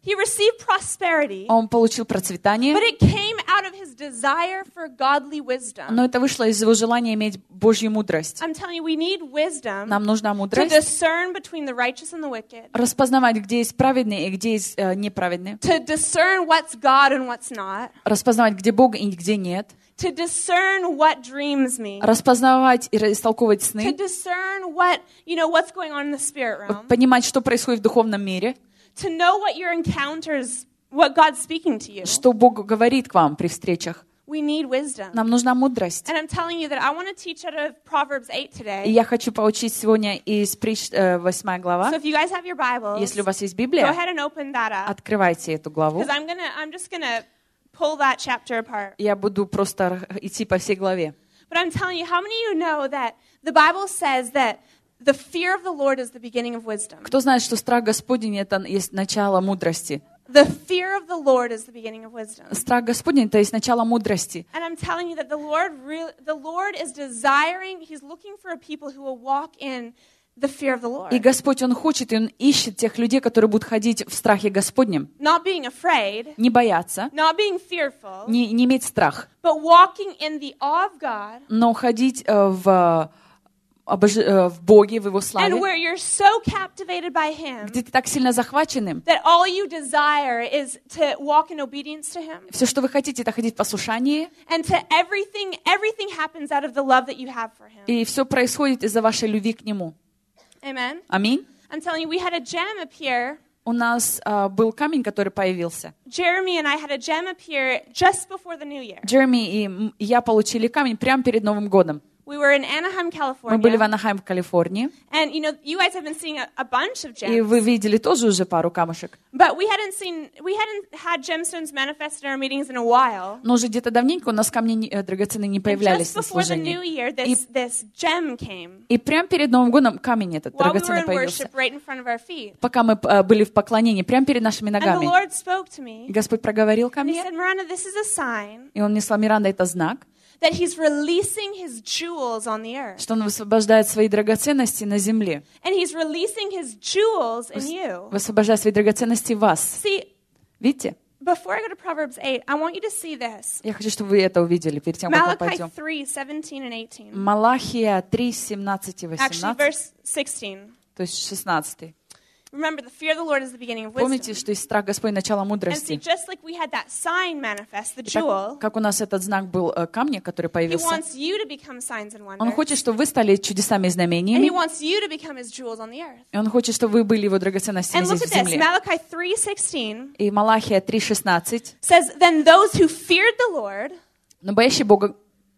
He received prosperity, Он получил процветание, but it came out of his desire for godly wisdom. но это вышло из его желания иметь Божью мудрость. I'm telling you, we need wisdom Нам нужна to мудрость discern between the righteous and the wicked, распознавать, где есть праведные и где есть э, неправедные, to discern what's God and what's not, распознавать, где Бог и где нет, to discern what dreams mean, распознавать и истолковывать to сны, discern what, you know, what's going on in the spirit realm, понимать, что происходит в духовном мире, to know what your encounters, what God's speaking to you. что Бог говорит к вам при встречах. We need wisdom. Нам нужна мудрость. And I'm telling you that I want to teach out of Proverbs eight И today. я хочу поучить сегодня из притч, э, восьмая глава. So if you guys have your Bibles, Если у вас есть go Библия, ahead and open that up. открывайте эту главу. Because I'm gonna, I'm just gonna pull that chapter apart. Я буду просто идти по всей главе. But I'm telling you, how many of you know that the Bible says that the fear of the Lord is the beginning of wisdom? Кто знает, что страх Господень — это есть начало мудрости? The fear of the Lord is the beginning of wisdom. Страх Господень — это есть начало мудрости. And I'm telling you that the Lord, really, the Lord is desiring, He's looking for a people who will walk in the fear of the Lord. И Господь, Он хочет, и Он ищет тех людей, которые будут ходить в страхе Господнем. Not being afraid, Не бояться, not being fearful, не, не иметь страх, but walking in the awe of God, но ходить э, в, обож... э, в Боге, в Его and славе, where you're so captivated by Him где ты так сильно захвачен им. that all you desire is to walk in obedience to Him, Все, что вы хотите, это ходить в послушании, and to everything, everything happens out of the love that you have for Him. и все происходит из-за вашей любви к Нему. Amen. Аминь. I'm telling you, we had a gem appear. У нас э, был камень, который появился. Jeremy and I had a gem appear just before the new year. Джереми и м- я получили камень прямо перед Новым годом. We were in Anaheim, Мы были в California, Анахайм, Калифорнии, and you know, you guys have been seeing a, a bunch of и вы gems, видели тоже уже пару камушек. but we hadn't seen, we hadn't had gemstones manifest in our meetings in a while. Но уже где-то давненько у нас камни не- э, драгоценные не And появлялись just на before the служении. new year, this this gem came И прямо перед Новым годом камень этот while we were драгоценный in появился. worship right in front of our feet. Пока мы э, были в поклонении, прямо перед нашими And the ногами. Lord spoke to me, И Господь проговорил ко and He мне, said, Miranda, this is a sign и Он мне сказал: Миранда, это знак, that He's releasing His jewels on the earth, что Он высвобождает свои драгоценности на земле, and He's releasing His jewels in you. высвобождает свои драгоценности в вас. See, Видите? before I go to Proverbs eight, I want you to see this. Я хочу, чтобы вы это увидели перед тем, как мы Malachi пойдем. three, seventeen and eighteen. Малахия три, семнадцать и Actually, восемнадцать, verse sixteen. то есть шестнадцать. Remember, the fear of the Lord is the beginning of Помните, wisdom. что есть страх Господень — начало And see, мудрости. just like we had that sign manifest, the И так, jewel, как у нас этот знак был э, камня, который He появился, wants you to become signs and Он wonders. хочет, чтобы вы стали чудесами и And He знамениями, wants you to become His jewels on the earth. и Он хочет, чтобы вы были Его драгоценностями And look здесь at в this. земле. Malachi three sixteen И Малахия три, шестнадцать. says, Then those who feared the Lord, Но боящие Бога,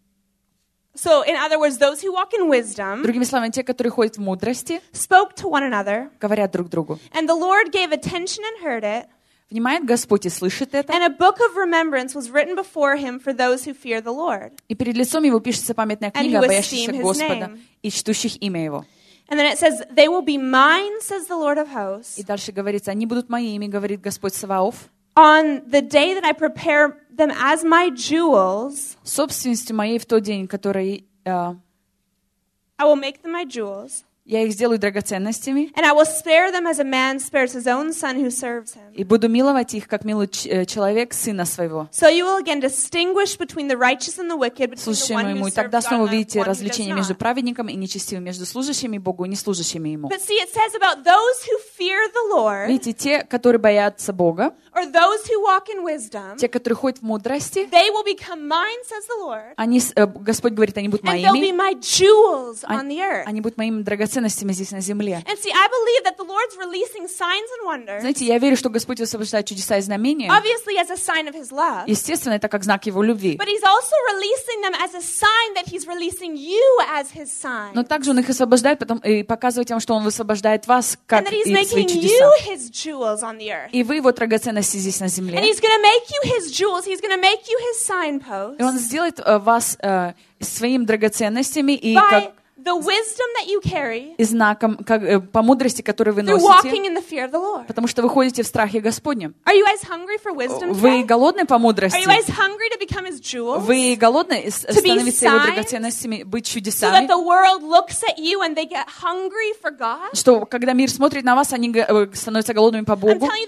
so in other words, those who walk in wisdom, другими словами, те, которые ходят в мудрости, spoke to one another, говорят друг другу. and the Lord gave attention and heard it, Внимает Господь и слышит это, and a book of remembrance was written before Him for those who fear the Lord. и перед лицом Его пишется памятная And книга who о боящихся esteem His Господа name. и чтущих имя Его. And then it says, They will be mine, says the Lord of hosts, И дальше говорится: они будут моими, говорит Господь Саваоф, on the day that I prepare them as my jewels. собственностью моей в тот день, который э, I will make them my jewels, я их сделаю драгоценностями, and I will spare them as a man spares his own son who serves him. и буду миловать их, как милует ч- э, человек сына своего, So you will again distinguish between the righteous and the wicked, between the служащему one ему. who И serves тогда God снова and the увидите one who does развлечение между not. праведником и нечестивым, между служащими Богу и неслужащими Ему. But see, it says about those who fear the Lord, Видите, те, которые боятся Бога, or those who walk in wisdom, те, которые ходят в мудрости, they will become mine, says the Lord, они, с- э, Господь говорит, они будут and they'll be моими, my jewels on они, the earth. они будут моими драгоценностями здесь на земле. And see, I believe that the Lord's releasing signs and wonders, Знаете, я верю, что Господь высвобождает чудеса и знамения. obviously as a sign of His love, Естественно, это как знак Его любви. but He's also releasing them as a sign that He's releasing you as His sign. Но также Он их освобождает потом, и показывает тем, что Он высвобождает вас, And как that He's и свои making чудеса. you His jewels on the earth. И вы Его драгоценности здесь на And земле. He's going to make you His jewels. He's going to make you His signposts И Он сделает э, вас э, своими драгоценностями и by как the wisdom that you carry и знаком, как, э, по мудрости, которую вы through носите, walking in the fear of the Lord. потому что вы ходите в страхе Господнем. Are you guys hungry for wisdom Вы today? голодны по Are мудрости? you guys hungry to become His jewels? Вы голодны с- To be становиться Его signs? драгоценностями, быть So that чудесами? the world looks at you and they get hungry for God? Что когда мир смотрит на вас, они г- э, становятся голодными по I'm Богу. telling you, the Bible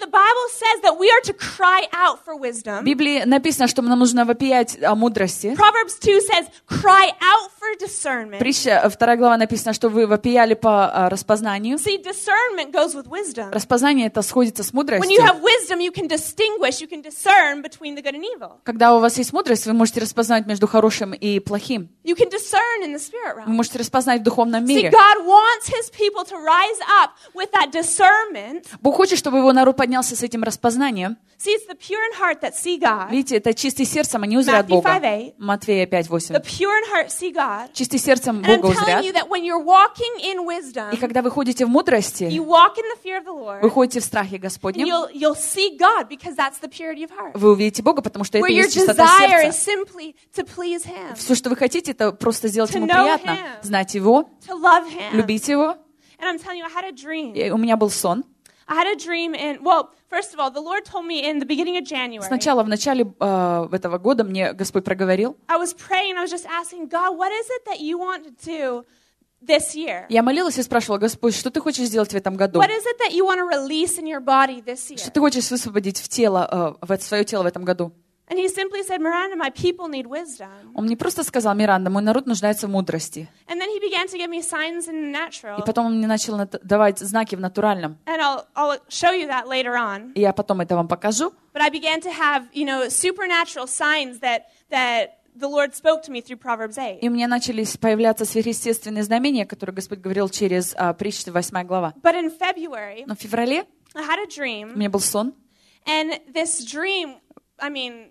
Bible says that we are to cry out for wisdom. В Библии написано, что нам нужно вопиять о мудрости. Proverbs two says, cry out for discernment. Притча, вторая глава написано, что вы вопияли по а, распознанию. See, discernment goes with wisdom. Распознание это сходится с When you мудростью. have wisdom, you can distinguish, you can discern between the good and evil. Когда у вас есть мудрость, вы можете распознать между хорошим и плохим. You can discern in the spirit Вы realm. можете распознать в духовном See, мире. God wants His people to rise up with that discernment. Бог хочет, чтобы его народ поднялся с этим распознанием. See, it's the pure in heart that see God. Видите, это чистый сердцем, они узрят Matthew Бога. five eight. Матфея пять восемь. The pure in heart see God. Чистый сердцем And I'm Бога telling узрят. you that when you're walking in wisdom, И когда вы ходите в мудрости, you walk in the fear of the Lord, вы ходите в страхе and Господнем, you'll, you'll see God because that's the purity of heart. вы увидите Бога, потому что это Where your есть чистота desire is сердца. simply to please Him, Все, что вы хотите, это просто сделать To Ему know приятно, Him. знать Его, to love Him. любить Его. And I'm telling you, I had a dream. И у меня был сон. I had a dream in, well, first of all, the Lord told me in the beginning of January. Сначала, в начале э, этого года мне Господь проговорил. I was praying, I was just asking, God, what is it that you want to do this year? Я молилась и спрашивала: Господь, что ты хочешь сделать в этом году? What is it that you want to release in your body this year? Что ты хочешь высвободить в тело, э, в свое тело в этом году? And he simply said, Miranda, my people need wisdom. Он мне просто сказал: Миранда, мой народ нуждается в мудрости. And then he began to give me signs in the natural. И потом он мне начал нат- давать знаки в натуральном. And I'll, I'll show you that later on. И я потом это вам покажу. But I began to have, you know, supernatural signs that, that the Lord spoke to me through Proverbs eight. И у меня начались появляться сверхъестественные знамения, которые Господь говорил через а, притчи восьмая глава. But in February, Но в феврале I had a у dream. меня был сон. And this dream, I mean,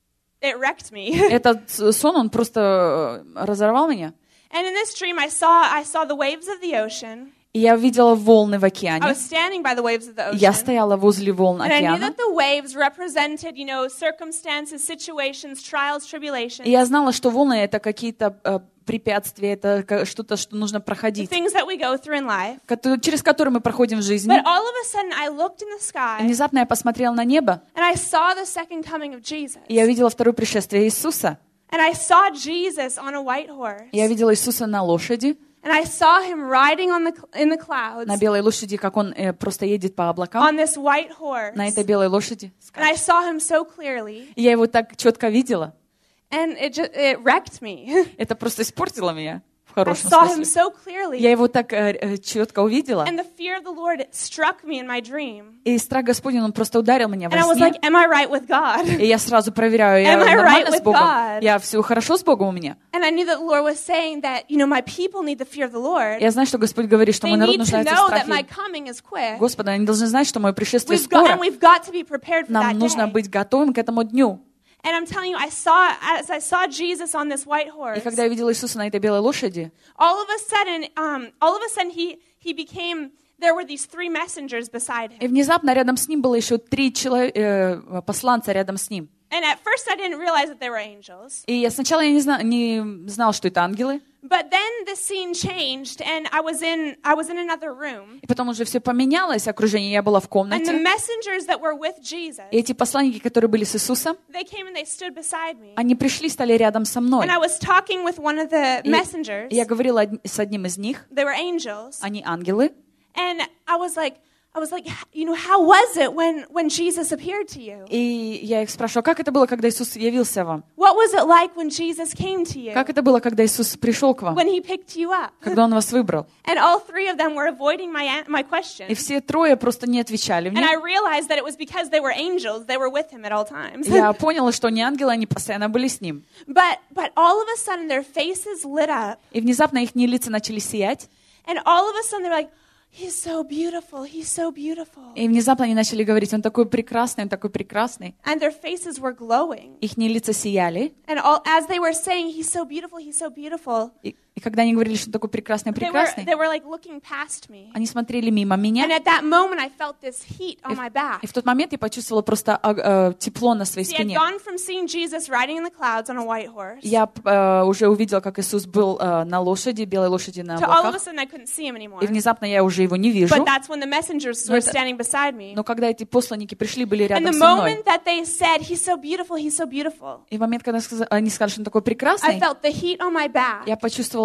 it wrecked me. Этот сон, он просто э, разорвал меня. And in this dream, I saw, I saw the waves of the ocean. И я видела волны в I океане. was standing by the waves of the Я ocean. стояла возле волн And I knew океана. that the waves represented, you know, circumstances, situations, trials, tribulations. И я знала, что волны — это какие-то э, препятствия, это ка- что-то, что нужно The проходить, things that we go through in life. кото- через которые мы проходим в жизни. But all of a sudden, I looked in the И sky внезапно я посмотрела на небо, and I saw the second coming of Jesus. и я видела второе пришествие Иисуса. And I saw Jesus on a white horse. Я видела Иисуса на лошади, And I saw him riding on the cl- in the clouds на белой лошади, как он э, просто едет по облакам, on this white horse. на этой белой лошади. And I saw him so clearly, И я его так четко видела. and it just it wrecked me. Это просто испортило меня в I хорошем saw him смысле. so clearly, Я его так э, э, четко увидела. and the fear of the Lord struck me in my dream. И страх Господень, он просто ударил меня And I во was сне. like, "Am I right with God?" И я сразу проверяю, я Am I нормально right с with Богом? God? Я все хорошо с Богом у меня? And I knew that the Lord was saying that, you know, my people need the fear of the Lord. Я знаю, что Господь говорит, что They мой народ need to нуждается в know that my страхе coming is quick. Господа. Они должны знать, что мое пришествие We've got, скоро. and we've got to be prepared for Нам that нужно day. быть готовым к этому дню. And I'm telling you, I saw, as I saw Jesus on this white horse, И когда я видела Иисуса на этой белой лошади, all of a sudden, um, all of a sudden he, he became, there were these three messengers beside и him. внезапно рядом с ним было еще три чело- э, посланца рядом с ним. And at first I didn't realize that they were angels. И я сначала я не, зна- не знала, что это ангелы. But then the scene changed and I was in, I was in another room. И потом уже все поменялось, окружение, я была в And the комнате. messengers that were with Jesus, И эти посланники, которые были с Иисусом, they came and they stood beside me. они пришли, стали рядом со мной. And I was talking with one of the И messengers. я говорила од- с одним из них, They were angels. они ангелы. And I was like, I was like, you know, how was it when, when Jesus appeared to you? И я их спрашиваю, как это было, когда Иисус явился вам? What was it like when Jesus came to you? Как это было, когда Иисус пришел к вам? When he picked you up? Когда Он вас выбрал? And all three of them were avoiding my, an- my question. И все трое просто не отвечали And I мне. realized that it was because they were angels. They were with him at all times. Я поняла, что не ангелы, они постоянно были с ним. But, but all of a sudden their faces lit up. И внезапно их лица начали сиять. And all of a sudden they're like, he's so beautiful. He's so beautiful. И внезапно они начали говорить, он такой прекрасный, он такой прекрасный. And their faces were glowing. Их лица сияли. And all, as they were saying, he's so beautiful, he's so beautiful, И, и когда они говорили, что он такой прекрасный, they were, прекрасный, they were like looking past me. они смотрели мимо меня. And at that moment, I felt this heat on my back. И в тот момент я почувствовала просто а, а, тепло на своей See, I'd спине. gone from seeing Jesus riding in the clouds on a white horse Я а, уже увидела, как Иисус был а, на лошади, белой лошади на to all of a облаках. sudden I couldn't see him anymore. И внезапно я уже его не вижу. But that's when the messengers Но were это- standing beside me. Но когда эти посланники пришли, были And рядом the со мной. moment that they said, he's so beautiful, he's so beautiful, И в момент, когда сказа- они сказали, что он такой I прекрасный, felt the heat on my back. я почувствовала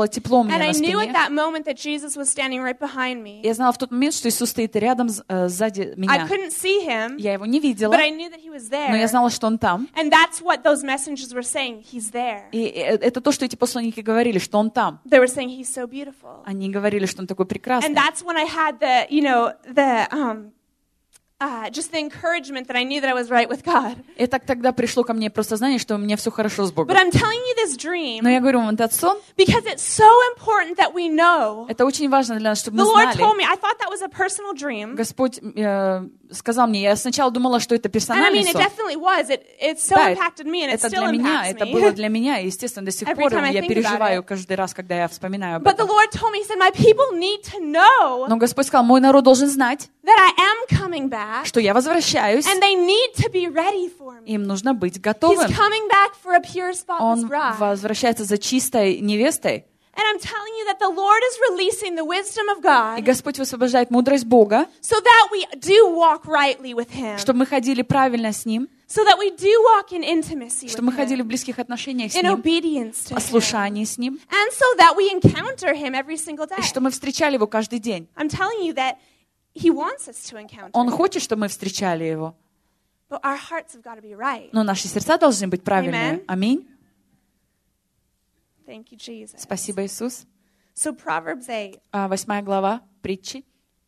чувствовала тепло у меня And I на knew at спине. that moment that Jesus was standing right behind me. Я знала в тот момент, что Иисус стоит рядом, э, сзади I меня. couldn't see him, Я его не видела, but I knew that he was но я there. знала, что он там. And that's what those messengers were saying. He's there. И э, это то, что эти посланники говорили, что он там. They were saying he's so beautiful. Они говорили, что он такой прекрасный. And that's when I had the, you know, the um, uh, just the encouragement that I knew that I was right with God. И так тогда пришло ко мне просто знание, что у меня все хорошо с Богом. But I'm telling you this dream Но я говорю вам, этот сон, because it's so important that we know. это очень важно для нас, чтобы The мы Lord told знали. me, I thought that was a personal dream. Господь э, сказал мне, я сначала думала, что это And I персональный mean, it сон. definitely was. It, it so Да, impacted me, and it это still для меня, impacts это me. было для меня, и, естественно, до сих Every пор time I я think переживаю about it. каждый раз, когда я вспоминаю об But the этом. Lord told me, He said, my people need to know Но Господь сказал, мой народ должен знать, that I am coming back, что я возвращаюсь, and they need to be ready for me. им нужно быть He's готовым. coming back for a pure, spotless Он bride. возвращается за чистой невестой, And I'm telling you that the Lord is releasing the wisdom of и God Господь высвобождает мудрость Бога, so that we do walk rightly with Him, чтобы мы ходили правильно с Ним, so that we do walk in intimacy чтобы мы with ходили Him, в близких отношениях с in Ним, obedience to Him, послушании с Ним, and so that we encounter Him every single day. и что мы встречали Его каждый день. I'm telling you that He wants us to encounter Он Him, хочет, чтобы мы встречали Его, but our hearts have got to be right. но наши сердца должны быть правильные. Amen. Аминь. Thank you, Jesus. Спасибо, Иисус. So Proverbs eight. А, Восьмая глава притчи.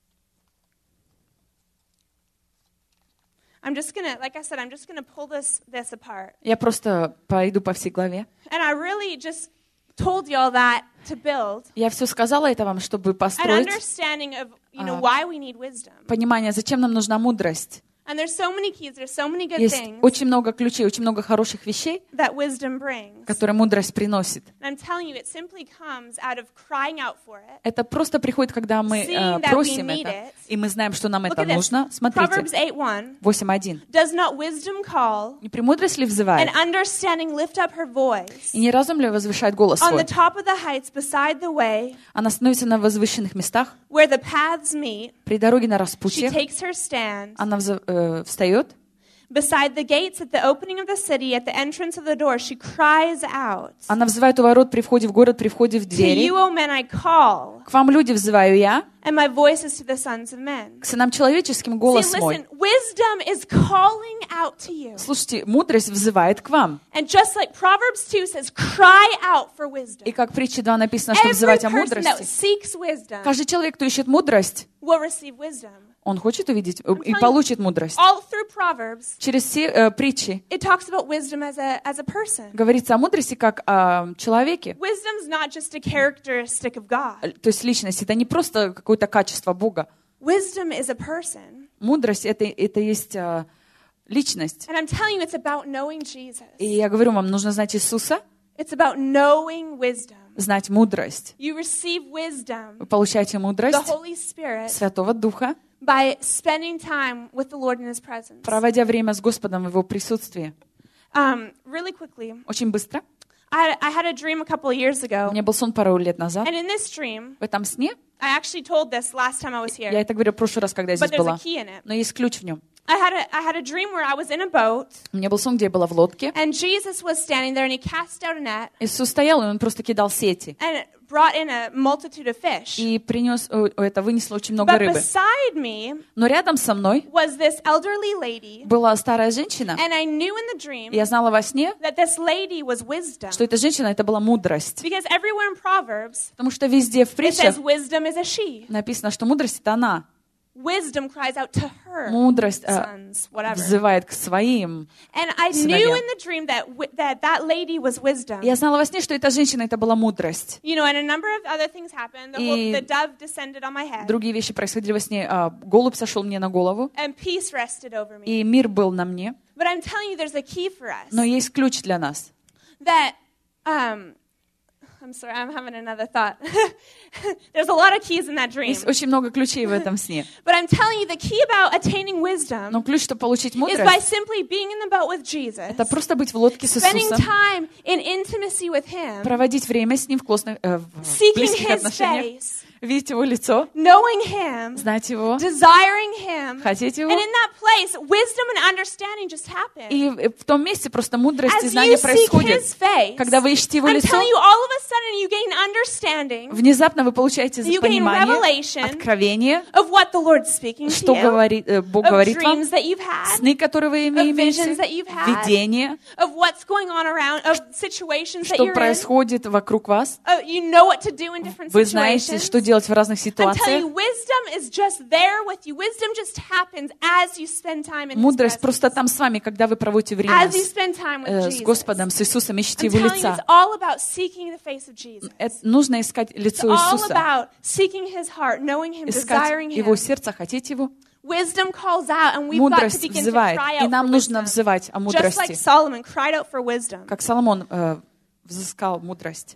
I'm just gonna, like I said, I'm just gonna pull this this apart, Я просто пойду по всей главе. and I really just told you all that to build Я все сказала это вам, чтобы an построить understanding of, you know, Uh, why we need wisdom. понимание, зачем нам нужна мудрость. And there's so many keys, there's so many good Есть things очень много ключей, очень много хороших вещей, that wisdom brings. которые мудрость приносит. And I'm telling you, it simply comes out of crying out for it. Это просто приходит, когда мы Seeing э, that we просим need это, it. и мы знаем, что нам Look это at this. нужно. Proverbs Смотрите, eight one. восемь один. Does not wisdom call «Не премудрость ли and взывает, understanding lift up her voice? и не разум ли возвышает голос On the свой? top of the heights beside the way Она становится на возвышенных местах, where the paths meet, при дороге на she распутье, takes her stand. она вза- э, встает, Beside the gates at the opening of the city, at the entrance of the door, she cries out. она взывает у ворот при входе в город, при входе в To двери. you, O men, I call, К вам, люди, взываю я, and my voice is to the sons of men. к сынам человеческим See, голос мой». listen, wisdom is calling out to you. Слушайте, мудрость взывает к вам. And just like Proverbs two says, cry out for wisdom. И как в притче два написано, что Every взывать о person that мудрости. seeks wisdom Каждый человек, кто ищет мудрость, will receive wisdom. он хочет увидеть э, и telling you, получит мудрость. All through Proverbs, Через все э, притчи it talks about wisdom as a, as a person. говорится о мудрости как о человеке. Wisdom's not just a characteristic of God. То есть личность — это не просто какое-то качество Бога. Wisdom is a person. Мудрость — это, это есть э, личность. And I'm telling you, it's about knowing Jesus. И я говорю вам, нужно знать Иисуса, It's about knowing wisdom. знать мудрость. You receive wisdom, Вы получаете the мудрость Holy Spirit, Святого Духа, by spending time with the Lord in His presence. проводя время с Господом в Его присутствии. Um, really quickly, Очень быстро. I had, I had a dream a couple of years У ago. меня был сон пару лет назад. And in this dream, В этом сне, I actually told this last time I was here, я это говорила в прошлый раз, когда я but здесь there's была, a key in it. но есть ключ в нем. I had a, I had a dream where I was in a boat, У меня был сон, где я была в лодке. and Jesus was standing there, and He cast out a net, Иисус стоял, и Он просто кидал сети. and it brought in a multitude of fish. И принес, о, это вынесло очень много But рыбы. beside me Но рядом со мной was this elderly lady, была старая женщина. and I knew in the dream И я знала во сне, that this lady was wisdom. что эта женщина — это была мудрость. Because everywhere in Proverbs, Потому что везде в it притчах says wisdom is a she. написано, что мудрость — это она. Wisdom cries out to her Мудрость э, sons, whatever. взывает к своим. And I knew сыновьям. in the dream that wi- that that lady was wisdom. Я знала во сне, что эта женщина — это была мудрость. You know, and a number of other things happened. The, whole, И the dove descended on my head, Другие вещи происходили во сне. А, Голубь сошел мне на голову, and peace rested over me. и мир был на мне. But I'm telling you, there's a key for us. Но есть ключ для нас. That, um, I'm sorry, I'm having another thought. There's a lot of keys in that dream. Есть очень много ключей в этом сне. But I'm telling you, the key about attaining wisdom Но ключ, чтобы получить is by мудрость, simply being in the boat with Jesus, это просто быть в лодке с spending Иисусом, time in intimacy with Him, проводить время с Ним в, классных, э, в seeking близких His отношениях, face, видеть Его лицо, knowing Him, знать Его, desiring Him. хотеть Его. And in that place, wisdom and understanding just happen. И в том месте просто мудрость и As знание you seek происходит. His face, Когда вы ищете Его I'm лицо, telling you, all of a sudden you gain understanding внезапно вы получаете You gain понимание, revelation откровение, of what the Lord's speaking to что you, говорит, э, Бог of говорит вам, dreams that you've had, сны, которые вы of visions имеете, that you've had, видение, of what's going on around, of situations that что you're in. происходит вокруг вас. Uh, you know what to do in different Вы знаете, situations. что делать в разных I'm telling ситуациях. you, wisdom is just there with you. Wisdom just happens as you spend time in His Мудрость presence. просто там с вами, когда вы проводите время As you с, spend time with э, Jesus. с Господом, с Иисусом, ищите I'm Его telling you, лица. it's all about seeking the face of Jesus. Это нужно искать It's лицо all Иисуса, about seeking His heart, knowing Him, искать desiring Его Him. сердце, хотеть Его. Wisdom calls out, and we've got to Мудрость begin to взывает, cry и out нам for нужно wisdom. взывать о Just like мудрости, Solomon cried out for wisdom. как Соломон э, взыскал мудрость.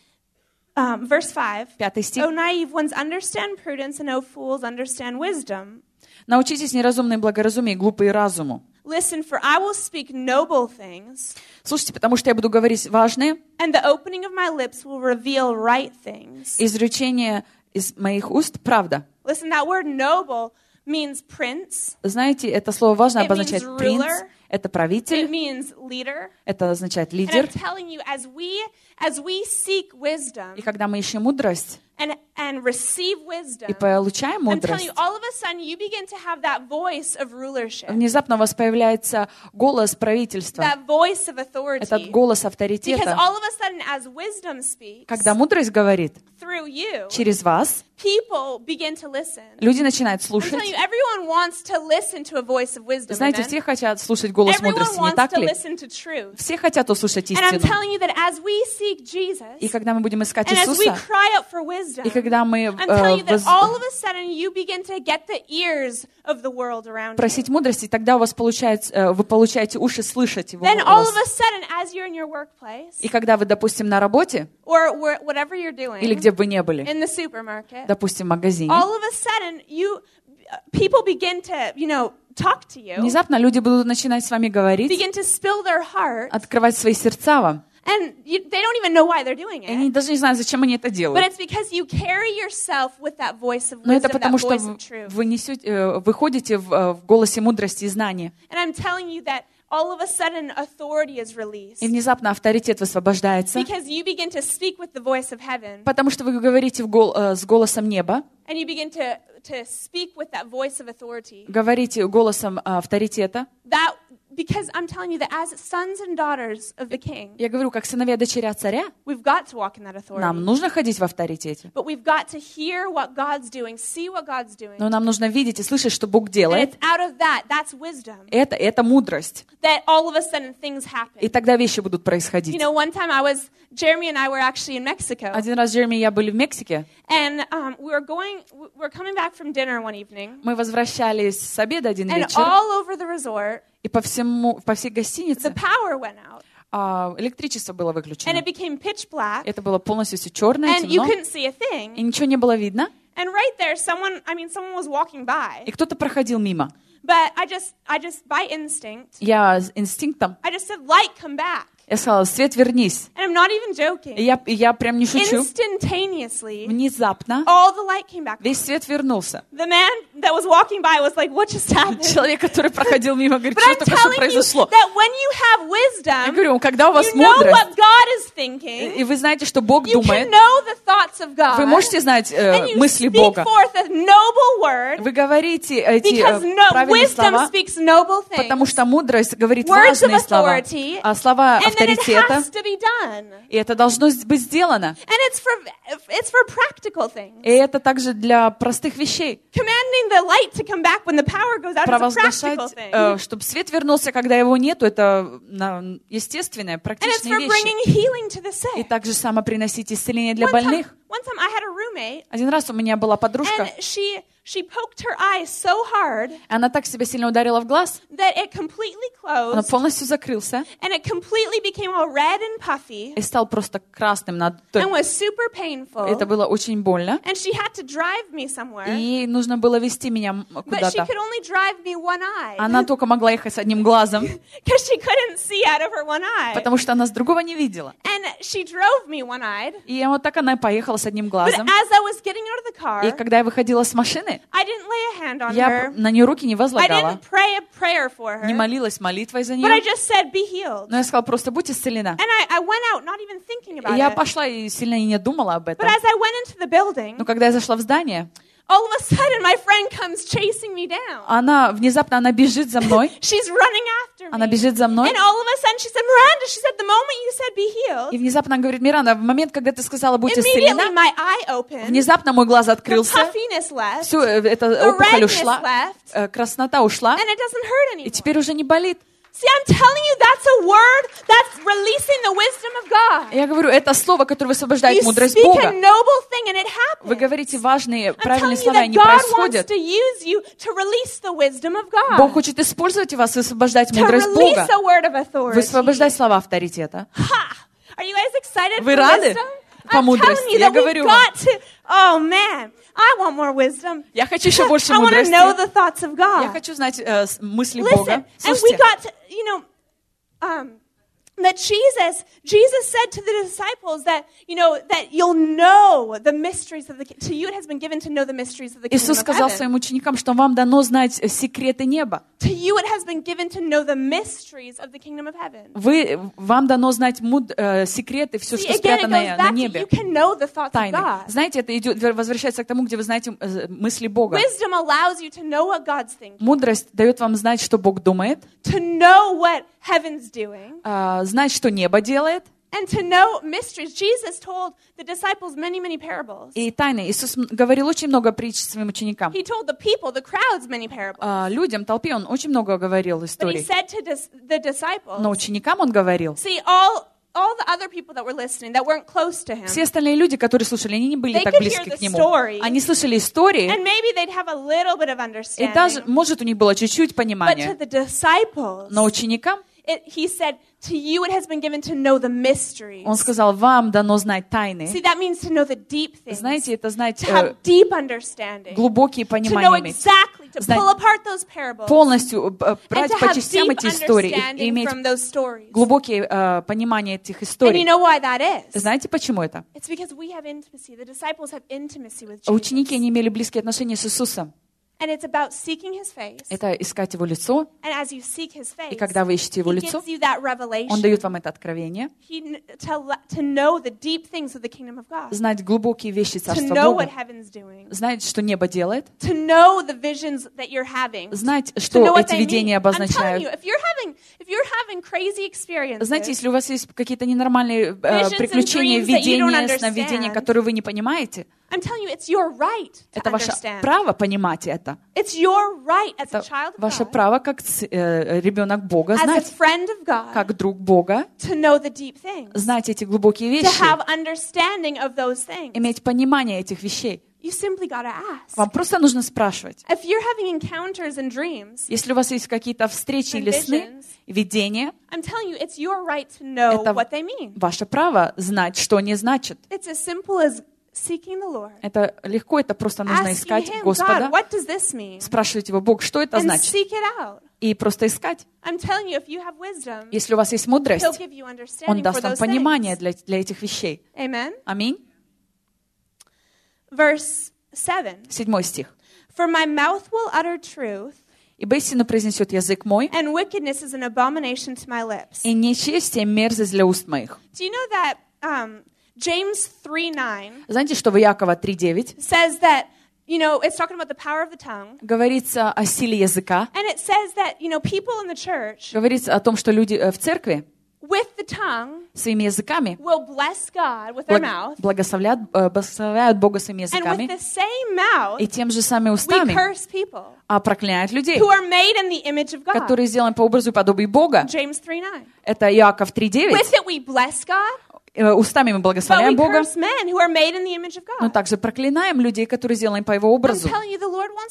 Um, verse five. Пятый стих. O naive ones, understand prudence, and O fools, understand wisdom. Научитесь неразумной благоразумию и глупые разуму. Listen, for I will speak noble things, Слушайте, потому что я буду говорить важные, and the opening of my lips will reveal right things. изречение из моих уст — правда. Listen, that word noble means prince. Знаете, это слово важно It обозначает means принц, ruler. это It правитель, means leader. это означает And I'm лидер. telling you, as we as we seek wisdom И когда мы ищем мудрость and and receive и wisdom, получаем I'm telling мудрость, you, all of a sudden you begin to have that voice of rulership, внезапно у вас появляется голос правительства, that voice of этот authority. голос Because авторитета. all of a sudden, as wisdom speaks Когда мудрость говорит through you, через вас, people begin to listen. люди начинают I'm telling слушать. you, everyone wants to listen to a voice of wisdom. Знаете, Amen? все хотят слушать голос Everyone мудрости, не wants так to ли? listen to truth. Все хотят услышать And I'm истину. telling you that as we seek Jesus, И когда мы будем искать and as we Иисуса, cry out for wisdom, и когда мы I'm э, telling you that воз- all of a sudden you begin to get the ears of the world around просить you. мудрости, тогда у вас получается, э, вы получаете уши слышать Его Then all голос. of a sudden, as you're in your workplace, И когда вы, допустим, на работе, or where- whatever you're doing, или где бы вы ни были, in the supermarket, допустим, в магазине, all of a sudden you people begin to, you know, talk to you, внезапно люди будут начинать с вами говорить, begin to spill their heart, открывать свои сердца вам. and you, they don't even know why they're doing И они it. даже не знают, зачем они это But делают. it's because you carry yourself with that voice of Но это wisdom, потому, that что voice вы, of truth. вы несете, э, вы ходите в, э, в голосе мудрости и знания. And I'm telling you that all of a sudden authority is released. И внезапно авторитет высвобождается, Because you begin to speak with the voice of heaven. потому что вы говорите в гол- э, с голосом неба, And you begin to, to speak with that voice of authority. говорите голосом э, авторитета. That because I'm telling you that as sons and daughters of the king, Я говорю, как сыновья дочеря царя, we've got to walk in that authority. нам нужно ходить в авторитете. But we've got to hear what God's doing, see what God's doing. Но нам нужно видеть и слышать, что Бог And делает. it's out of that, that's wisdom, Это, это мудрость. that all of a sudden things happen. И тогда вещи будут You происходить. know, one time I was, Jeremy and I were actually in Mexico. Один раз Джереми и я были в Мексике. And um, we were going, we were coming back from dinner one evening. Мы возвращались с обеда один And вечер, all over the resort, и по, всему, по всей the гостинице power went out. а, электричество было And выключено. it became pitch black. Это было полностью все черное, And you темно, couldn't see a и thing. ничего не было видно. And right there, someone, I mean, someone was walking by. И кто-то проходил мимо. But I just, I just, by instinct, Я с инстинктом, I just said, light, come back. я сказала, Свет, вернись. And I'm not even И joking. я, и я прям не шучу. Instantaneously, Внезапно all the light came back. весь свет вернулся. The man that was walking by was like, what just happened? Человек, который проходил мимо, говорит, But что I'm только что telling you произошло. that when you have Я wisdom, говорю, когда у вас you know мудрость, what God is thinking. и вы знаете, что Бог You can думает, know the thoughts of God. вы можете знать э, And you мысли speak Бога. forth a noble word Вы говорите эти because э, no, правильные wisdom слова, speaks noble things. потому что мудрость говорит Words of важные слова, authority, а слова and then it авторитета, has to be done. и это должно быть сделано. And it's for, it's for practical things. И это также для простых вещей. Commanding the light to come back when the power goes out is a practical Провозглашать, thing. э, чтобы свет вернулся, когда его нету, это на, естественная, And it's практичная for вещь. bringing healing to the И sick. также само приносить исцеление для One time, больных. one time I had a roommate, Один раз у меня была подружка, and she she poked her eye so hard она так себя сильно ударила в глаз, that it completely он closed, полностью закрылся and it completely became all red and puffy, и стал просто красным. Над... and was super painful. Это было очень больно. And she had to drive me somewhere, И ей нужно было вести меня м- but she куда-то. could only drive me one eye Она только могла ехать с одним глазом, because she couldn't see out of her one eye. потому что она с другого не видела. And she drove me one-eyed, И вот так она и поехала с одним But глазом. as I was getting out of the car, И когда я выходила с машины, I didn't lay a hand on я her. на нее руки не I возлагала, didn't pray a prayer for не her. молилась молитвой за But I нее, just said, be healed. но я сказала просто, будь исцелена. And I, I went out not even thinking И about я it. пошла и сильно и не думала об But этом. as I went into the building, Но когда я зашла в здание, all of a sudden my friend comes chasing me down. она внезапно она бежит за мной, She's running after она me. бежит за мной, And all of a sudden she said, Miranda, she said, the moment you said be healed, и внезапно она говорит, Миранда, в момент, когда ты сказала, будь immediately исцелена, my eye opened, внезапно мой глаз the открылся, puffiness left, все, эта the опухоль redness ушла, left, э, краснота ушла, and it doesn't hurt и anymore. теперь уже не болит. See, I'm telling you, that's a word that's releasing the wisdom of God. Я говорю, это слово, которое высвобождает You мудрость speak Бога. a noble thing and it Вы happens. говорите важные, I'm telling правильные you слова, и that они God wants происходят. to use you to release the wisdom of Бог God. хочет использовать вас, высвобождать To мудрость release Бога, a word of authority. высвобождать слова авторитета. Ha! Are you guys excited Вы for рады wisdom? по I'm мудрости? telling you Я that we've говорю вам. got to. Oh man, I want more wisdom. Я хочу еще больше I want to мудрости. know the thoughts of Я God. хочу знать э, с- мысли Listen, Бога. and we Слушайте, got to, you know, um, that Jesus, Jesus said to the disciples that, you know, that you'll know the mysteries of the, ki- to you it has been given to know the mysteries of the kingdom Иисус of сказал heaven. своим ученикам, что вам дано знать э, секреты неба. To you it has been given to know the mysteries of the kingdom of heaven. Вы, вам дано знать муд- э, секреты, все, See, что again, it спрятано goes на back to небе, you can know the thoughts of тайны. God. Знаете, это идет, возвращается к тому, где вы знаете э, мысли Бога. Wisdom allows you to know what God's thinking, Мудрость дает вам знать, что Бог думает, to know what heaven's doing, э, знать, что небо делает, and to know mysteries. Jesus told the disciples many, many parables. и тайны. Иисус м- говорил очень много притч своим ученикам. He told the people, the crowds, many parables. А, людям, толпе он очень много говорил But he историй. said to dis- the disciples, Но ученикам он говорил. see, all, all the other people that were listening, that weren't close to him, Все остальные люди, которые слушали, они не были They так could близки hear the к нему. story. Они слышали истории, and maybe they'd have a little bit of и даже, understanding. может, у них было чуть-чуть But to понимания. the disciples, Но ученикам it, he said, to you it has been given to know the mysteries. он сказал, вам дано знать тайны. See, that means to know the deep things. Знаете, это знать To э, have deep understanding. глубокие To know понимания иметь. exactly, to Знать pull apart those parables. Полностью э, And брать to по have частям deep эти истории и understanding иметь from those stories. глубокие э, понимания этих And you историй. know why that is? Знаете, почему это? It's because we have intimacy. The disciples have intimacy with А ученики, Jesus. они имели близкие отношения с Иисусом. And it's about seeking His face. Это искать Его лицо, And as you seek His face, и когда вы ищете Его He лицо, gives you that revelation. Он дает вам это откровение, He, kn- to, le- to know the deep things of the kingdom of God. знать глубокие вещи To Царства know what Бога, heaven's doing. знать, что небо делает, To know the visions that you're having. знать, To know что what эти they mean. видения I'm telling you, обозначают. if you're having, if you're having crazy experiences, Знаете, если у вас есть какие-то ненормальные э, Visions and приключения, dreams that you don't видения, сновидения, understand. которые вы не понимаете, I'm telling you, it's your right to это ваше understand. право понимать это. It's your right as a Это child of ваше God, право, как ц- э, ребенок Бога, as a знать, friend of God, как друг Бога, to know the deep things, знать эти глубокие to вещи, have understanding of those things. иметь понимание этих вещей. You simply gotta ask. Вам просто нужно спрашивать. If you're having encounters and dreams Если у вас есть какие-то встречи and или сны, visions, видения, I'm telling you, it's your right to know Это what they mean. ваше право знать, что они значат. It's as simple as seeking the Lord, Это легко, это просто нужно asking искать Him, Господа, God, what does this mean? спрашивать Его, Бог, что это And значит? seek it out. И просто искать. I'm telling you, if you have wisdom, Если у вас есть He'll мудрость, give you understanding Он for даст вам those понимание things. для, для этих вещей. Amen. Аминь. Verse seven. Седьмой стих. For my mouth will utter truth, «Ибо истину произнесет язык мой, and wickedness is an abomination to my lips. и нечестие мерзость для уст моих». Do you know that um, James three nine Знаете, что в Иакова три девять says that, you know, it's talking about the power of the tongue, говорится о силе языка, and it says that, you know, people in the church говорится о том, что люди э, в церкви with the tongue своими языками will bless God with their благ- mouth, благословляют, э, благословляют Бога своими and with языками, the same mouth и тем же самыми we устами curse people а проклинают людей, who are made in the image of God. которые сделаны по образу и подобию Бога. James three nine. Это Иаков три девять. With it we bless God, Э, Устами мы but we благословляем Бога, curse men who are made in the image of но God. также проклинаем людей, которые сделаны по Его I'm образу. telling you, the Lord wants you to,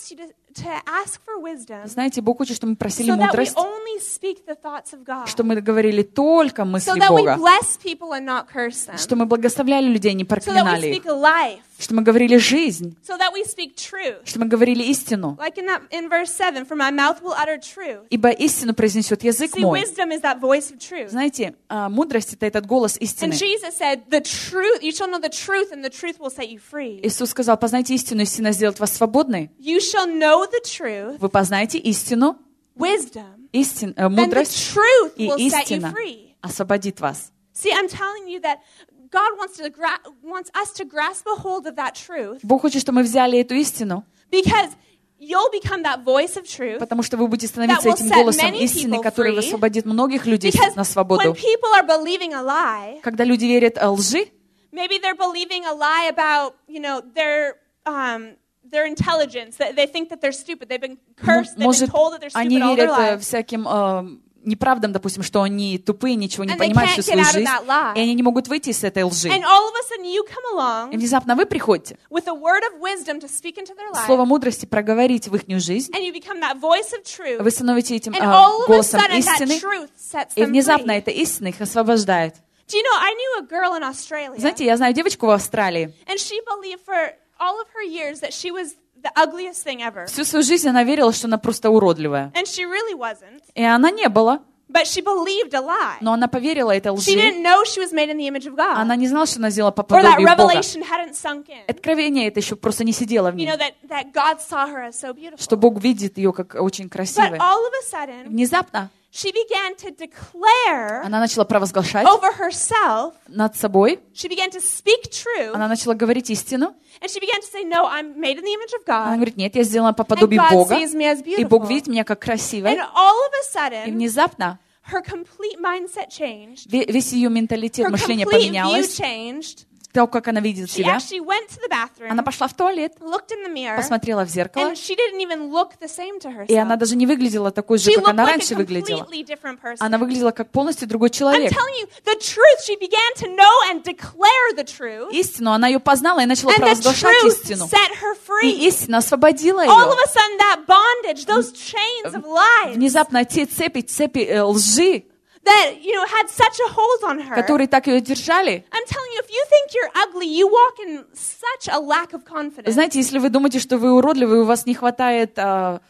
to ask for wisdom, Знаете, Бог хочет, чтобы мы просили so that we мудрость, only speak the thoughts of God, чтобы мы говорили только so мысли that we Бога, bless people and not curse them, что мы благословляли людей, не so that we проклинали speak их, life, что мы говорили жизнь, so that we speak truth. что мы говорили истину. Like in that in verse seven, for my mouth will utter truth. Ибо истину произнесет язык See, мой. wisdom is that voice of truth. Знаете, а, мудрость — это этот голос And истины. Jesus said, the truth, you shall know the truth, and the truth will set you free. Иисус сказал: познайте истину, истина сделает вас свободной. You shall know the truth, Вы познаете истину, wisdom, истин, э, and the мудрость, truth и will set you истина free. освободит вас. See, I'm telling you that God wants to gra- wants us to grasp a hold of that truth, Бог хочет, чтобы мы взяли эту истину, because you'll become that voice of truth. потому что вы будете становиться That will этим set голосом many истины, people который free. высвободит многих людей Because на when свободу. people are believing a lie, Когда люди верят о лжи, maybe they're believing a lie about, you know, their um, their intelligence. That they think that they're stupid. They've been cursed. They've been может, told that they're они stupid all their верят э, lives. всяким э, неправдам, допустим, что они тупые, ничего не And they понимают can't всю get свою out of жизнь, that lie. и они не могут выйти из этой лжи. And all of a sudden you come И along внезапно вы приходите, with a word of wisdom to speak into their life, слово мудрости проговорить в их жизнь, and you become that voice of truth, вы становитесь этим and э, all of a голосом sudden that истины, truth sets и them внезапно free. эта истина их освобождает. Do you know, I knew a girl in Australia, Знаете, я знаю девочку в Австралии. and she believed for all of her years that she was the ugliest thing ever. Всю свою жизнь она верила, что она просто уродливая. And she really wasn't. И она не была, But she believed a lie. но она поверила этой She лжи. didn't know she was made in the image of God. Она не знала, что она сделала по Or that подобию Бога. revelation hadn't sunk in. Откровение это еще просто не сидело в You ней, know, that, that God saw her as so beautiful. что Бог видит ее как очень But красивой. all of a sudden, Внезапно she began to declare она начала провозглашать over herself, над собой, she began to speak truth, она начала говорить истину. and she began to say, no, I'm made in the image of Она God, говорит: нет, я сделана по and подобию God Бога, sees me as и Бог beautiful. видит меня как красивой. And all of a И sudden, внезапно her complete mindset changed. ве- весь ее менталитет, Her мышление complete view поменялось, changed. то, как она видит She себя. actually went to the bathroom, Она пошла в туалет, looked in the mirror, посмотрела в зеркало, and she didn't even look the same to и она herself. даже не выглядела такой же, She как looked она like раньше a выглядела. completely different person. Она выглядела как полностью другой I'm человек. telling you, the truth, she began to know and declare the truth, Истину, она ее познала и начала and the провозглашать truth истину. set her И free. истина освободила All of ее. a sudden, that bondage, those chains of lies Внезапно те цепи, цепи э, лжи, that, you know, had such a hold on her. которые так ее держали. I'm telling you, if you think you're ugly, you walk in such a lack of confidence. Знаете, если вы думаете, что вы уродливы, у вас не хватает а,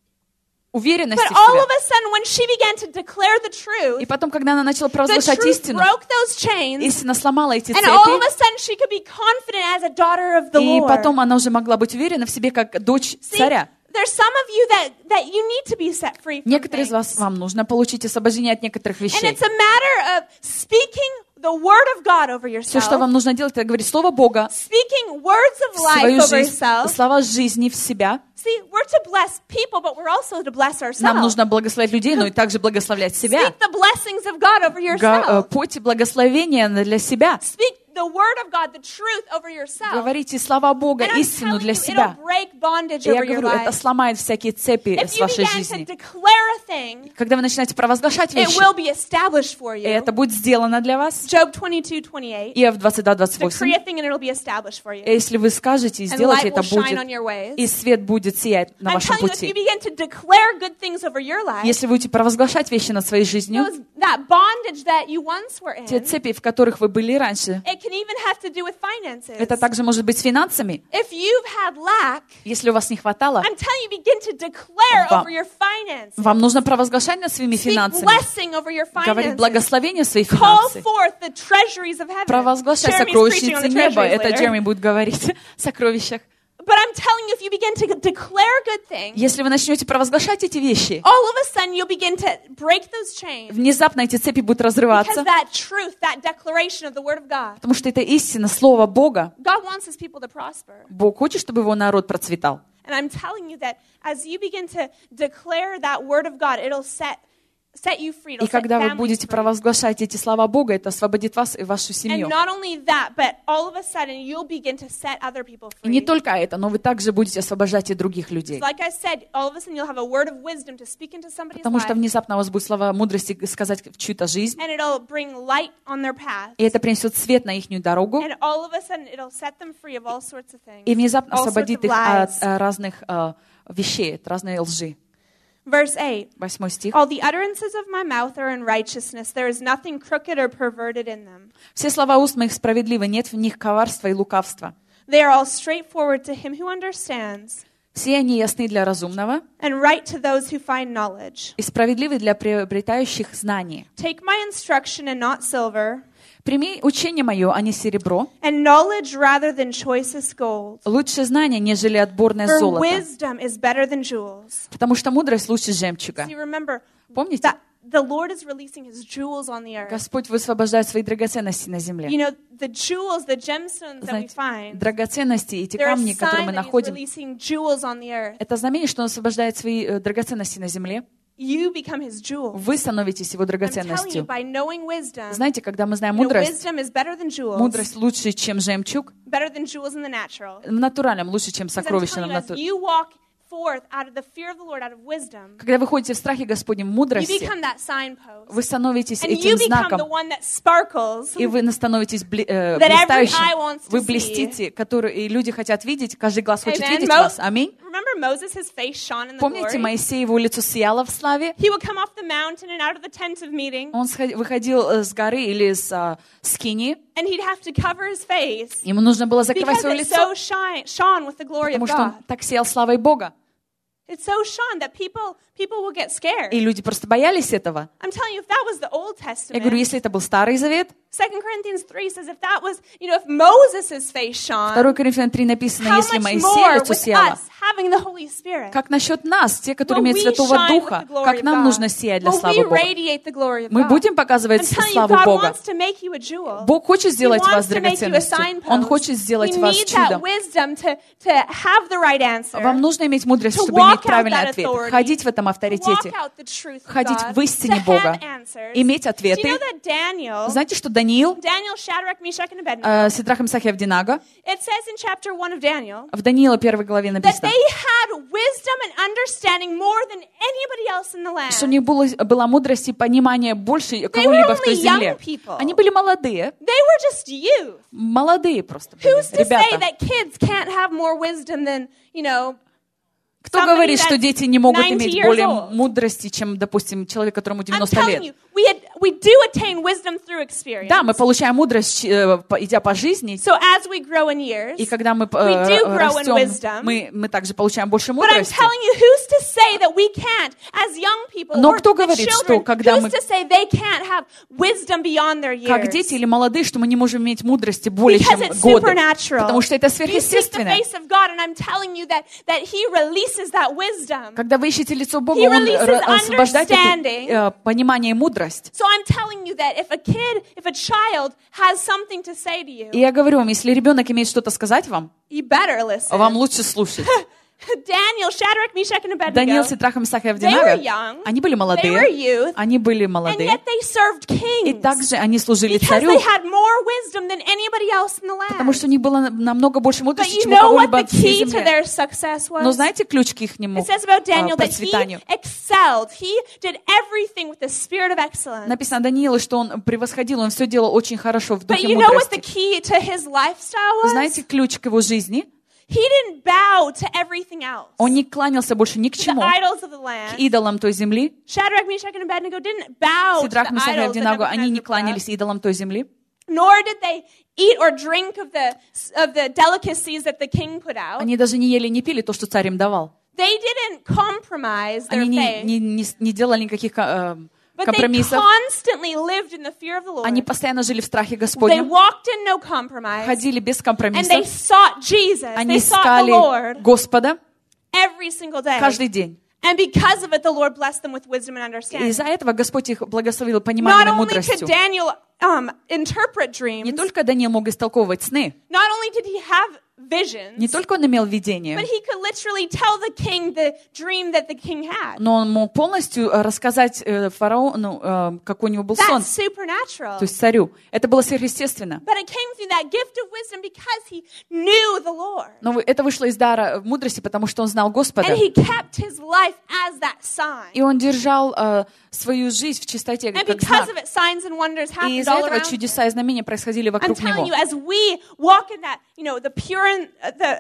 уверенности But в all себе. of a sudden, when she began to declare the truth, И потом, когда она начала the провозглашать truth истину, broke those chains, истина сломала эти and all of цепи, a sudden she could be confident as a daughter of the и Lord. потом она уже могла быть уверена в себе, как дочь See, царя. there's some of you that, that you need to be set free from Некоторые из things. вас, вам нужно получить освобождение от некоторых And вещей. it's a matter of speaking the word of God over Все, что yourself, вам нужно делать, это говорить Слово Бога speaking words of в life свою over жизнь, yourself. слова жизни в себя. See, we're to bless people, but we're also to bless Нам ourselves. нужно благословлять людей, но и также благословлять себя. Speak the blessings of God over Га- э, yourself. Пойте благословения для себя. Speak the word of God, the truth over yourself. Говорите слова Бога, And I'm истину telling для you, себя. it'll break bondage И я over your говорю, это life. сломает всякие цепи If с you вашей began to жизни. declare a thing, Когда вы начинаете провозглашать it вещи, will be established for и you. это будет сделано для вас. Job twenty-two twenty-eight. Иов двадцать два двадцать восемь. Decree a thing and it'll be established for you. Если вы скажете и And сделаете, light это will shine on будет, your ways. и свет будет сиять на I'm вашем telling you, if you пути. begin to declare good things over your life, Если вы будете провозглашать вещи над своей жизнью, those, that bondage that you once were те in, цепи, в которых вы были раньше, it can even have to do with finances. это также может быть с финансами. If you've had lack, Если у вас не хватало, I'm telling you, begin to declare Вам- over your finances. вам нужно провозглашать над своими Speak финансами, blessing over your говорить finances. благословение в свои Call финансы, forth the treasuries of heaven. провозглашать Jeremy's preaching on сокровищницы the неба. treasuries Это later. Джереми будет говорить о сокровищах. But I'm telling you, if you begin to declare good things, Если вы начнете провозглашать эти вещи, all of a sudden you'll begin to break those chains. внезапно эти цепи будут Because разрываться, that truth, that declaration of the Word of God, потому что это истина, Слово Бога. God wants His people to prosper. Бог хочет, чтобы его народ процветал. And I'm telling you that as you begin to declare that Word of God, it'll set set you free. It'll И set когда вы families будете free. провозглашать эти слова Бога, это освободит вас и вашу And семью. not only that, but all of a sudden you'll begin to set other people И не free. только это, но вы также будете освобождать и других людей. Like I said, all of a sudden you'll have a word of wisdom to speak into somebody's Потому что life, внезапно у вас будут слова мудрости сказать в чью-то жизнь, and it'll bring light on their path. и это принесет свет на ихнюю дорогу, And all of a sudden it'll set them free of all sorts of things. и внезапно all sorts освободит of их от lies. э, разных э, вещей, от разной лжи. Verse eight. Восьмой стих. All the utterances of my mouth are in righteousness. There is nothing crooked or perverted in them. Все слова уст моих справедливы, нет в них коварства и лукавства. They are all straightforward to him who understands. Все они ясны для разумного And right to those who find knowledge. и справедливы для приобретающих знания. Take my instruction and not silver. Прими учение мое, а не серебро. And knowledge rather than choicest gold. Лучше знание, нежели отборное For золото. wisdom is better than jewels. Потому что мудрость лучше жемчуга. See, remember Помните? that the Lord is releasing his jewels on the earth. Господь высвобождает свои драгоценности на земле. You know, the jewels, the gemstones that we Знаете, find, драгоценности, эти they're a камни, которые мы sign that he's находим, releasing jewels on the earth. это знамение, что Он освобождает свои э, драгоценности на земле. You become his jewel. Вы становитесь Его I'm telling you, драгоценностью. by knowing wisdom, Знаете, когда мы знаем you know, мудрость, wisdom is better than jewels, мудрость лучше, чем жемчуг, better than jewels in the natural. в натуральном лучше, чем Because I'm сокровищном. telling you, as you walk forth out of the fear of the Lord, out of wisdom, Когда вы ходите в страхе Господнем, в you мудрости, become that signpost. вы становитесь And you этим become the знаком, one that sparkles. и вы становитесь бли- э, That every eye блистающим. wants to Вы see. блестите, который, и люди хотят видеть, каждый глаз хочет Amen. видеть Mo- вас. Аминь. Remember Moses, his face shone in the Помните, glory? Моисей, его лицо сияло в славе? He would come off the mountain and out of the tent of meeting, Он сход- выходил э, с горы или с а, скини, and he'd have to cover his face ему нужно было закрывать because свое it лицо, so shine, shone with the glory of потому что он God. так сиял славой Бога. It so shone that people people will get scared. И люди просто боялись этого. I'm telling you, if that was the Old Я говорю, Testament, если это был Старый Завет, Second Corinthians three says if that was, you know, if Moses' face shone, второе Коринфянам три написано, how если much Моисей more лицо with сияло. us having the Holy Spirit? Как насчет нас, те, которые Will имеют we Святого shine with Духа? the glory Как of нам God? нужно сиять для Will славы we Бога? radiate the glory of Мы God? будем показывать I'm telling you, славу God Бога. wants to make you a jewel. Бог хочет He сделать вас wants to make you a драгоценностью. Он signpost. хочет сделать We вас need that чудом. wisdom to, to have the right answer, Вам нужно иметь мудрость, to чтобы walk иметь out правильный that ответ, authority, ходить в этом to walk авторитете, out the truth of ходить God, в истине to Бога, have answers. иметь Do you ответы. know that Daniel, Знаете, что Даниил, Daniel, Shadrach, Meshach, and Abednego, э, Сидрах, Мисах и Авдинага, it says in chapter one of Daniel в Даниила первой главе that написано, they had wisdom and understanding more than anybody else in the land. что у них было, была мудрость и понимание больше They were кого-либо в той only young земле. people. Они были молодые, They were just youth. молодые просто были, Who's to say ребята. that kids can't have more wisdom than, you know, Кто somebody говорит, что that's дети не могут ninety иметь years более old? мудрости, чем, допустим, человек, которому I'm девяносто telling лет? you, we, had, we do attain wisdom through experience. Да, мы получаем мудрость, э, по- идя по жизни, So as we grow in years, и когда мы э, we do grow in растем, wisdom. мы, мы также получаем больше but I'm мудрости. telling you, who's to say that we can't, as young people, Но or кто the говорит, children, что когда who's мы- to say they can't have wisdom beyond their years? Как дети или молодые, что мы не можем иметь мудрости более Because чем it's годы. supernatural. Потому что это You seek the сверхъестественное. face of God, and I'm telling you that, that He releases that wisdom. Когда вы ищете лицо Бога, He Он releases р- освобождает это understanding. э, понимание и мудрость. So I'm telling you that if a kid, if a child has something to say to you, И я говорю вам, если ребенок имеет что-то сказать вам, you better listen. вам лучше слушать. Daniel, Shadrach, Meshach, and Abednego, Даниил, Сидрах, Мисах и they were Авдинага, young, они были they were молодые, youth, они были and молодые, yet they served и kings также они служили because царю, they had more wisdom than anybody else in the потому land. что у них было намного больше But мудрости, you чем у know what кого-либо the в всей key to земле. their success Но was? знаете ключ к ихнему It says about а, Daniel that he процветанию? excelled. He did everything with the spirit of excellence. Написано о Данииле, что он превосходил, он все делал очень хорошо в But духе you know what the мудрости. key to his lifestyle was? Знаете ключ к его жизни? He didn't bow to everything else. Он не кланялся больше ни к To the чему, idols of the к land. идолам той земли. Shadrach, Meshach, and Abednego didn't bow to Сидрах, the Мисах и idols that Авдинага, они не Nebuchadnezzar put up. кланялись идолам той земли. Nor did they eat or drink of the, of the delicacies that the king put out. Они даже не ели, не пили то, что царь им давал. They didn't compromise their Они не, faith. не, не, не делали никаких э, But they компромиссов. constantly lived in the fear of the Lord. Они постоянно жили в страхе They Господнем, walked in no compromise. ходили без And they компромиссов. sought Jesus. Они They sought the искали Lord Господа every single day. каждый день. And because of it, the Lord blessed them with wisdom and И understanding. из-за этого Господь их благословил Not пониманием и only could мудростью. Daniel um, interpret dreams, Не только Даниил мог истолковывать сны, not only did he have visions, не только он имел видение, but he could literally tell the king the dream that the king had. но он мог полностью э, рассказать э, фараону, э, какой у него был сон, That's supernatural. то есть царю. Это было сверхъестественно. But it came through that gift of wisdom because he knew the Lord. Но это вышло из дара мудрости, потому что он знал Господа. And he kept his life as that sign. И он держал э, свою жизнь в чистоте, And как because знак. of it, signs and wonders И happened из-за all этого around him. чудеса и знамения происходили I'm вокруг telling него. you, as we walk in that, you know, the pure and uh, the the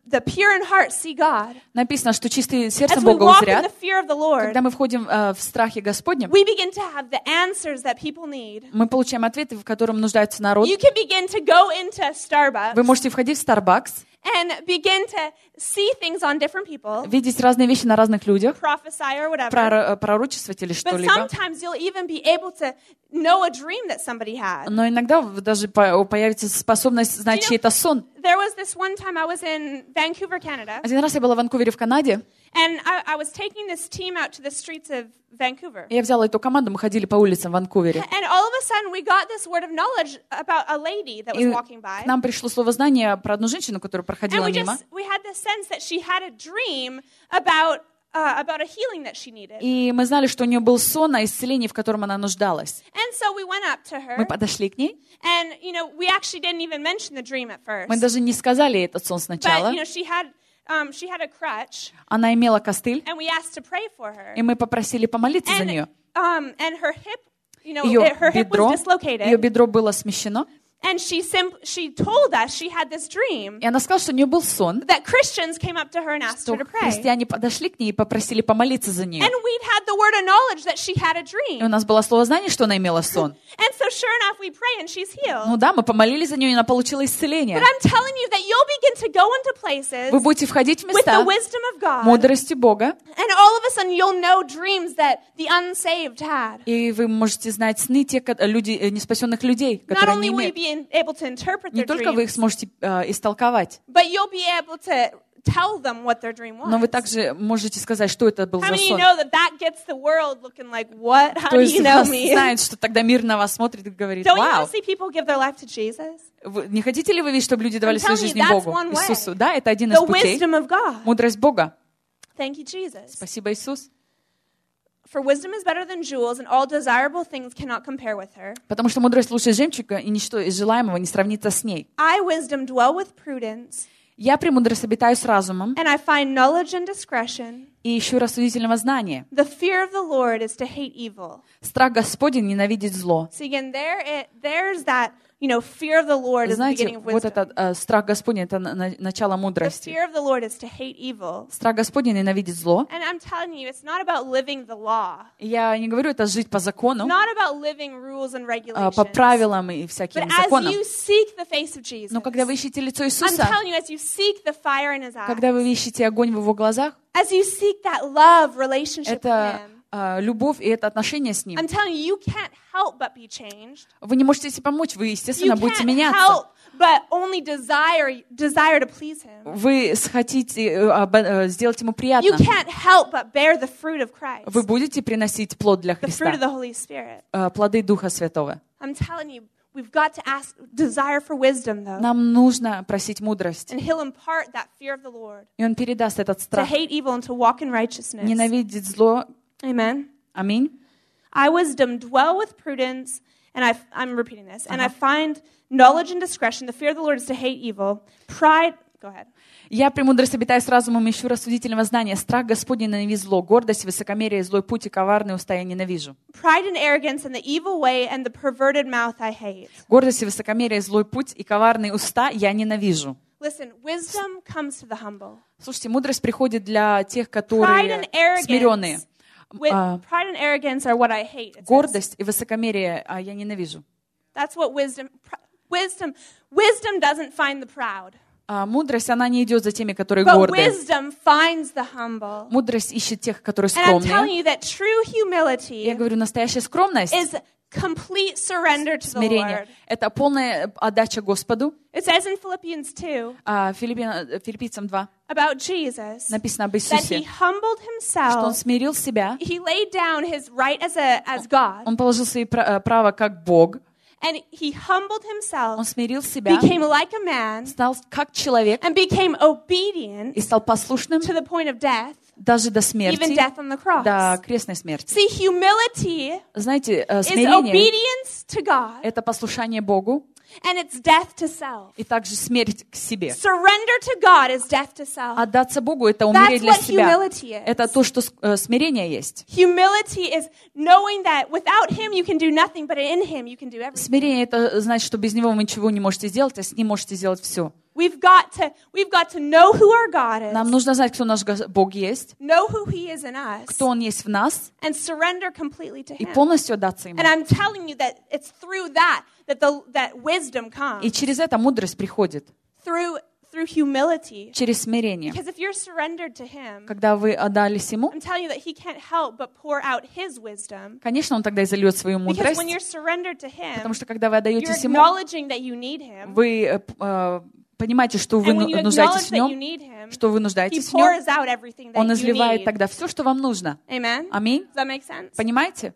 the pure in heart see God. Написано, что чистые сердцем As we Бога walk in узрят. the fear of the Lord, Когда мы входим э, в страхе Господнем, we begin to have the answers that people need. мы получаем ответы, в котором нуждается народ. You can begin to go into Starbucks Вы можете входить в Starbucks, and begin to see things on different people, видеть разные вещи на разных людях, prophesy or whatever. прор- пророчествовать или But что-либо. sometimes you'll even be able to know a dream that somebody had. Но иногда даже по- появится способность знать You know, чей-то сон. There was this one time I was in Vancouver, Canada, Один раз я была в Ванкувере в Канаде, and I, I was taking this team out to the streets of Vancouver. и я взяла эту команду, мы ходили по улицам в Ванкувере. And all of a sudden we got this word of knowledge about a lady that was И walking by. к нам пришло слово знания про одну женщину, которая And проходила we мимо. just we had the sense that she had a dream about uh, about a healing that she needed. И мы знали, что у нее был сон о исцелении, в котором она нуждалась. And so we went up to Мы her, подошли к ней. and you know we actually didn't even mention the dream at first. Мы даже не сказали ей этот сон But сначала. you know she had um, she had a crutch, Она имела костыль, and we asked to pray for her. и мы попросили помолиться за And нее. um, and her hip, you know, Ее it- her hip бедро, was dislocated. ее бедро было смещено. And she sim- she told us she had this dream И она сказала, что у нее был сон, that Christians came up to her and asked что her to pray. христиане подошли к ней и попросили помолиться за нее. And we'd had the word of knowledge that she had a И у dream. нас было слово знания, что она имела сон. And so sure enough, we pray and she's healed. Ну да, мы помолились за нее, и она получила исцеление. But I'm telling you that you'll begin to go into places Вы будете входить в with the места wisdom of God, мудрости Бога, and all of a sudden you'll know dreams that the unsaved had. и вы можете знать сны тех ко- люди, э, неспасенных людей, Not которые only не will you имеют. be in- able to interpret Не their только вы их dreams, сможете э, истолковать, but you'll be able to tell them what their dream но вы was. также можете сказать, что это был How за many of you сон. know that that gets the world looking like, what? How То do есть you know вас me? знает, что тогда мир на вас смотрит и говорит: Don't you want вау, to see people give their life to Jesus? вы- не хотите ли вы видеть, чтобы люди давали I'm свою telling you, жизнь that's Богу, one way. Иисусу? Да, это один из The путей. wisdom of God. Мудрость Бога. Thank you, Jesus. Спасибо, Иисус. For wisdom is better than jewels, and all desirable things cannot compare with her. Потому что мудрость лучше жемчуга, и ничто из желаемого не сравнится с ней. I, wisdom, dwell with prudence, Я премудрость обитаю с разумом and I find knowledge and discretion. и ищу рассудительного знания. The fear of the Lord is to hate evil. Страх Господень ненавидит зло. So again, there it, there's that, you know, fear of the Lord is the Знаете, beginning of вот wisdom. этот э, страх Господень — это на- на- начало The мудрости. fear of the Lord is to hate evil. Страх Господень ненавидит зло. And I'm telling you, it's not about living the law. И я не говорю это жить по закону, Not about living rules and а, по regulations. правилам и But всяким as законам. you seek the face of Jesus, Но когда вы ищете лицо I'm Иисуса, telling you, as you seek the fire in His eyes, когда вы ищете огонь в Его глазах, as you seek that love relationship with это Him, а, любовь и это отношение с Ним. I'm telling you, you can't help but be changed. Вы не можете себе помочь, вы, You естественно, будете can't меняться. help but only desire desire to please Him. Вы хотите э, обо- э, сделать Ему You приятно. can't help but bear the fruit of Christ, Вы будете приносить плод для the fruit of Христа, the Holy Spirit. э, плоды Духа Святого. I'm telling you, we've got to ask desire for wisdom, though, Нам нужно просить мудрость. and He'll impart that fear of the Lord И Он передаст этот to страх. hate evil and to walk in righteousness. Ненавидеть зло. Amen. Аминь. I, wisdom, dwell with prudence, and I, I'm repeating this, and I find knowledge and discretion. The fear of the Lord is to hate evil. Pride, go ahead. Я премудрость обитаю с разумом, ищу рассудительного знания. Страх Господень ненавижу зло. Гордость, высокомерие, злой путь и коварные уста я ненавижу. Pride and arrogance and the evil way and the perverted mouth I hate. Гордость, высокомерие, злой путь и коварные уста я ненавижу. Listen, wisdom comes to the humble. Слушайте, мудрость приходит для тех, Pride которые and arrogance. смиренные. Wi- А, pride and arrogance are what I hate. it says. гордость и высокомерие а, я ненавижу. That's what wisdom, pr- wisdom, wisdom doesn't find the proud, А, мудрость, она не идет за теми, которые but гордые. wisdom finds the humble. Мудрость ищет тех, которые And I'm telling скромные. you that true humility Я говорю, настоящая скромность, is complete surrender to the смирение, Lord. это полная отдача Господу. It says in Philippians two А, Филиппин- Филиппийцам два about Jesus написано об that Иисусе, He humbled что Он Himself. смирил себя, He laid down His right as a as God, Он положил свои пра- право как Бог, and He humbled Он Himself, смирил себя, became like a man, стал как человек and became obedient и стал послушным to the point of death, даже до even смерти, death on the cross. до крестной смерти. See, humility Знаете, э, is смирение obedience to God, — это послушание Богу and it's death to self. и также смерть к себе. Surrender to God is death to self. Отдаться Богу — это умереть That's для what себя. humility is. Это то, что э, смирение есть. Humility is knowing that without Him you can do nothing, but in Him you can do everything. Смирение — это значит, что без Него вы ничего не можете сделать, а с Ним можете сделать все. We've got to, we've got to know who our God is, Нам нужно знать, кто наш Бог есть, know who He is in us, кто Он есть в нас, and surrender completely to и Him. полностью отдаться Ему. And I'm telling you that it's through that that the that wisdom comes. И через это мудрость приходит, Through through humility. через смирение. Because if you're surrendered to Him, Когда вы отдались Ему, I'm telling you that He can't help but pour out His wisdom. конечно, Он тогда и зальет свою Because мудрость, when you're surrendered to Him, потому что когда вы you're отдаетесь Ему, acknowledging that you need Him. вы э, э, понимаете, что вы And when you нуждаетесь acknowledge в that you Нем, need Him, что вы He нуждаетесь в Нем, pours out everything that Он you изливает need. тогда все, что вам нужно. Amen? Аминь. Does that make sense? Понимаете?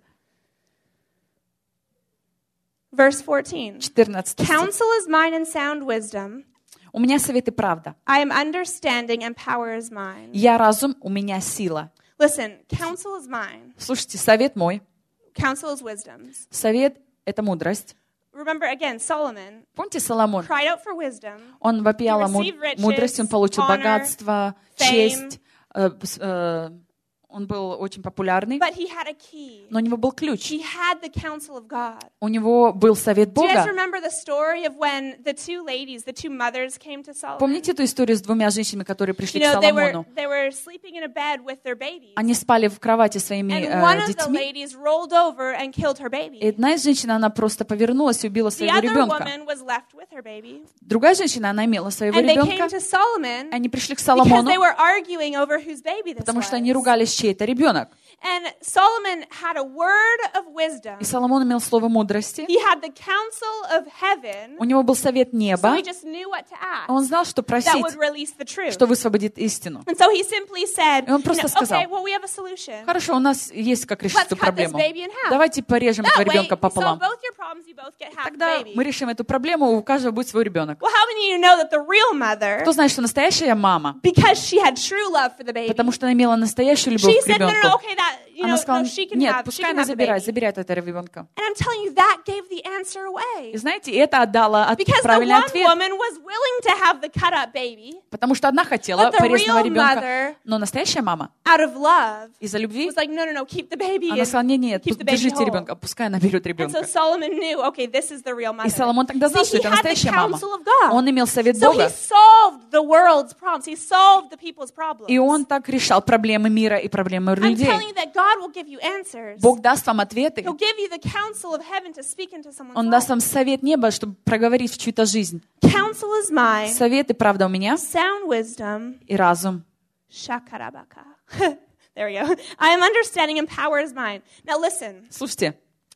Verse fourteen. четырнадцатый стих. Counsel is mine and sound wisdom. У меня совет и правда. I am understanding and power is mine. Я разум, у меня сила. Listen, counsel is mine. Слушайте, совет мой. Counsel is wisdom. Совет — это мудрость. Remember again, Solomon Помните, Соломон? cried out for wisdom. Он вопиял о He received riches, мудрости, он получил honor, богатство, fame. честь. э, с- э, Он был очень популярный, But he had a key. но у него был ключ. He had the counsel of God. У него был совет Do you guys Бога. remember the story of when the two ladies, the two mothers came to Solomon? Помните эту историю с двумя женщинами, которые You пришли к know, they were, Соломону? they were sleeping in a bed with their babies. Они спали в кровати своими And э, one of the детьми. ladies rolled over and killed her И baby. одна из женщин, она просто повернулась и убила The своего other ребенка. woman was left with her baby. Другая женщина, она имела своего And they came ребенка. to Solomon Они пришли к because Соломону, they were arguing over whose baby this потому что они was. ругались, чей это ребенок. And Solomon had a word of wisdom. И Соломон имел слово мудрости. He had the counsel of heaven, У него был совет so неба. he just knew what to ask Он знал, что that просить, would release the truth. что высвободит истину. And so he simply said, И он you просто know, сказал, okay, well, we have a solution. Хорошо, у нас есть как решить Let's эту cut this проблему. baby in half. Давайте порежем этого That way, ребенка you solve пополам. both your problems, you both get half the Тогда baby. мы решим эту проблему, у каждого будет свой ребенок. Well, how many of you know that the real mother, Кто знает, что настоящая мама, because she had true love for the baby, потому что она имела настоящую любовь she к said, no, no, no, ребенку, okay, that, you know, она сказала, no, she can нет, have, she пускай can она have the забирает, baby. забирает этого ребенка. And I'm telling you, that gave the answer away. И знаете, это отдало от- Because the правильный one ответ, woman was willing to have the cut up baby потому что одна хотела But the порезанного real ребенка, mother- но настоящая мама out of love из-за любви, was like, no, no, no, keep the baby она and сказала, нет, нет, keep the baby держите whole. ребенка, пускай она берет And so ребенка. Solomon knew, okay, this is the real mother. И Соломон тогда знал, See, что he это had the настоящая мама. counsel of God. Он имел совет So he Бога, solved the world's problems. He solved the people's problems. и он так решал проблемы мира и проблемы I'm людей. telling you that God will give you answers. Бог даст вам ответы, He'll give you the counsel of heaven to speak into someone's Он даст life. вам совет неба, чтобы проговорить в чью-то жизнь. Counsel is mine. Совет и правда у меня, Sound wisdom. и разум. Shakarabaka. There we go. I am understanding and power is mine. Now listen. Слушайте,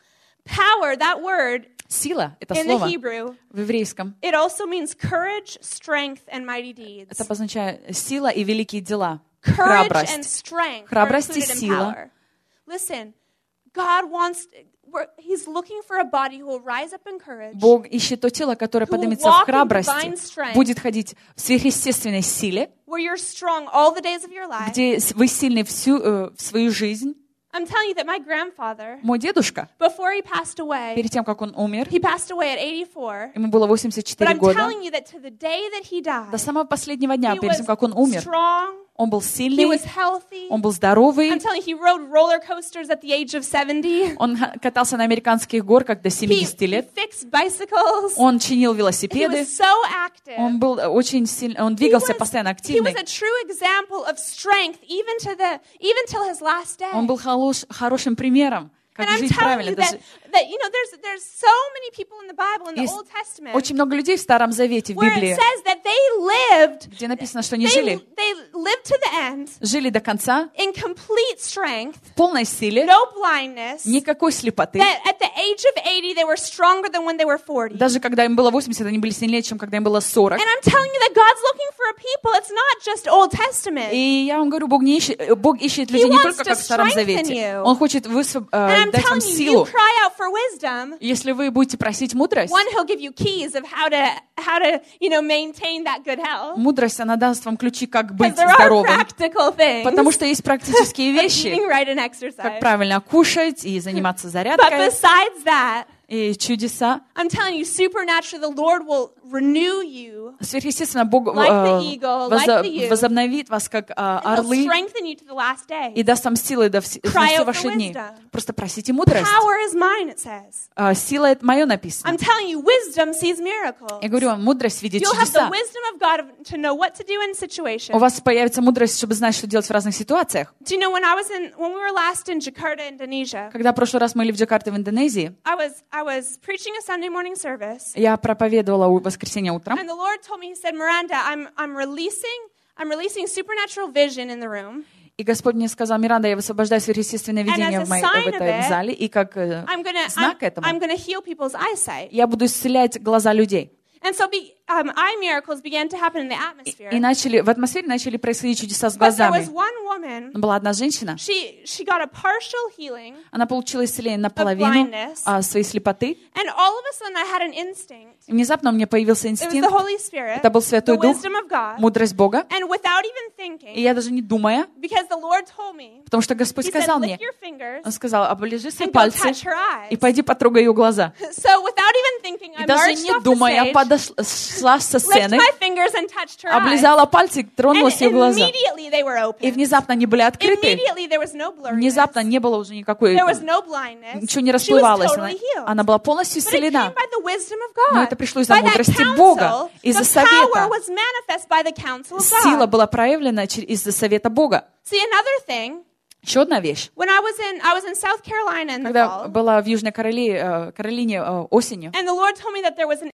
Power, that word сила — это in the слово Hebrew, в еврейском. it also means courage, strength, and mighty deeds. Это обозначает сила и великие дела, Courage and храбрость. strength are Храбрость и included in сила. power. Listen, God wants, we're- He's looking for a body who will rise up in courage, Бог ищет то тело, которое Who will поднимется walk в in храбрости, divine strength. будет ходить в сверхъестественной силе, where you're strong all the days of your life. где с- вы сильны всю э, в свою жизнь. I'm telling you that my grandfather, Мой дедушка, before he passed away, перед тем, как он умер, he passed away at eighty-four. ему было восемьдесят But четыре I'm года, telling you that to the day that he died, до самого последнего дня, he перед was тем, как он умер, strong, он был he сильный, was healthy. он был здоровый, I'm telling you, he rode roller coasters at the age of seventy. он ха- катался на американских горках до He, семидесяти he лет, fixed bicycles. он чинил He велосипеды, was so active. он был очень сильный, он He двигался was- постоянно He активный. was a true example of strength, even to the, even till his last day. Он был хорош- хорошим примером, как And I'm жить telling правильно. you that, Даже that you know, there's there's so many people in the Bible, in the Есть Old Testament, очень много людей в Старом Завете, в where it Библии, says that they lived, где написано, что они they, жили, they lived to the end жили до конца, in complete strength, в полной силе, no blindness. никакой слепоты. That at the age of eighty, they were stronger than when they were forty. Даже когда им было восемьдесят, они были сильнее, чем когда им было сорок. And I'm telling you that God's looking for a people. It's not just Old Testament. И я вам говорю, Бог, не ищет, э, Бог ищет людей He не wants только to как в Старом strengthen Завете. you. Он хочет высвоб- э, And I'm дать вам telling you, you силу. cry out for wisdom. Если вы будете просить мудрость, One, He'll give you keys of how to how to you know maintain that good health. мудрость, она даст вам ключи, как быть Because there are здоровым. practical things. Потому что есть практические of вещи, eating right and как exercise. правильно кушать и заниматься But зарядкой, besides that, и чудеса. I'm telling you, supernaturally, the Lord will renew you Сверхъестественно, Бог like the э, eagle, возо- like the youth, возобновит вас, как э, and He'll орлы, strengthen you to the last day. и даст вам силы до вс- Cry все out ваши for дни. wisdom. Просто просите мудрость. Power is mine, it says. Э, Сила — это мое написано. I'm telling you, wisdom sees miracles. Я говорю вам, мудрость видит You'll have the чудеса. wisdom of God to know what to do in situations. У вас появится мудрость, чтобы знать, что делать в разных ситуациях. Do you know when I was in when we were last in Jakarta, Indonesia? Когда в прошлый раз мы были в Джакарте, в Индонезии, I was I was preaching a Sunday morning service, я проповедовала в воскресенье утром, and the Lord told me, He said, Miranda, I'm I'm releasing I'm releasing supernatural vision in the room. и Господь мне сказал: Миранда, я высвобождаю сверхъестественное видение as a в, моей, sign в этом of it, зале, и как э, I'm gonna I'm, знак этому I'm gonna heal people's eyesight. я буду исцелять глаза людей. And so be, um, eye miracles began to happen in the atmosphere. И начали, в атмосфере начали происходить чудеса с But there глазами. was one woman, Но была одна женщина, she she got a partial healing, она получила исцеление наполовину blindness. а, своей слепоты. and all of a sudden I had an instinct. И внезапно у меня появился It was инстинкт, the Holy Spirit, это был Святой the Дух, wisdom of God, мудрость Бога. and without even И thinking, я даже не думая, because the Lord told me, потому что Господь He said, сказал lick мне, your fingers Он сказал: оближи свои and go пальцы touch her eyes. и пойди потрогай ее глаза. So without even thinking, I И даже marched не off the думая, я stage, подошла со licked сцены, my fingers and touched her eyes. облизала пальцы, And тронулась ее глаза. immediately they were И open. внезапно они были открыты. Immediately there was no blurriness. Внезапно не было уже никакой, There was no blindness. ничего не She was расплывалось. Она, totally healed. она была полностью But it came исцелена. by the wisdom of God. Но это пришло из-за By that мудрости counsel, Бога, из-за the совета. power was manifest by the counsel of Сила God. была проявлена чер- из-за совета Бога. See, another thing, Еще одна вещь. when I was in I was in South Carolina in the Когда fall, была в Южной Кароли- э, Каролине э, осенью, and the Lord told me that there was an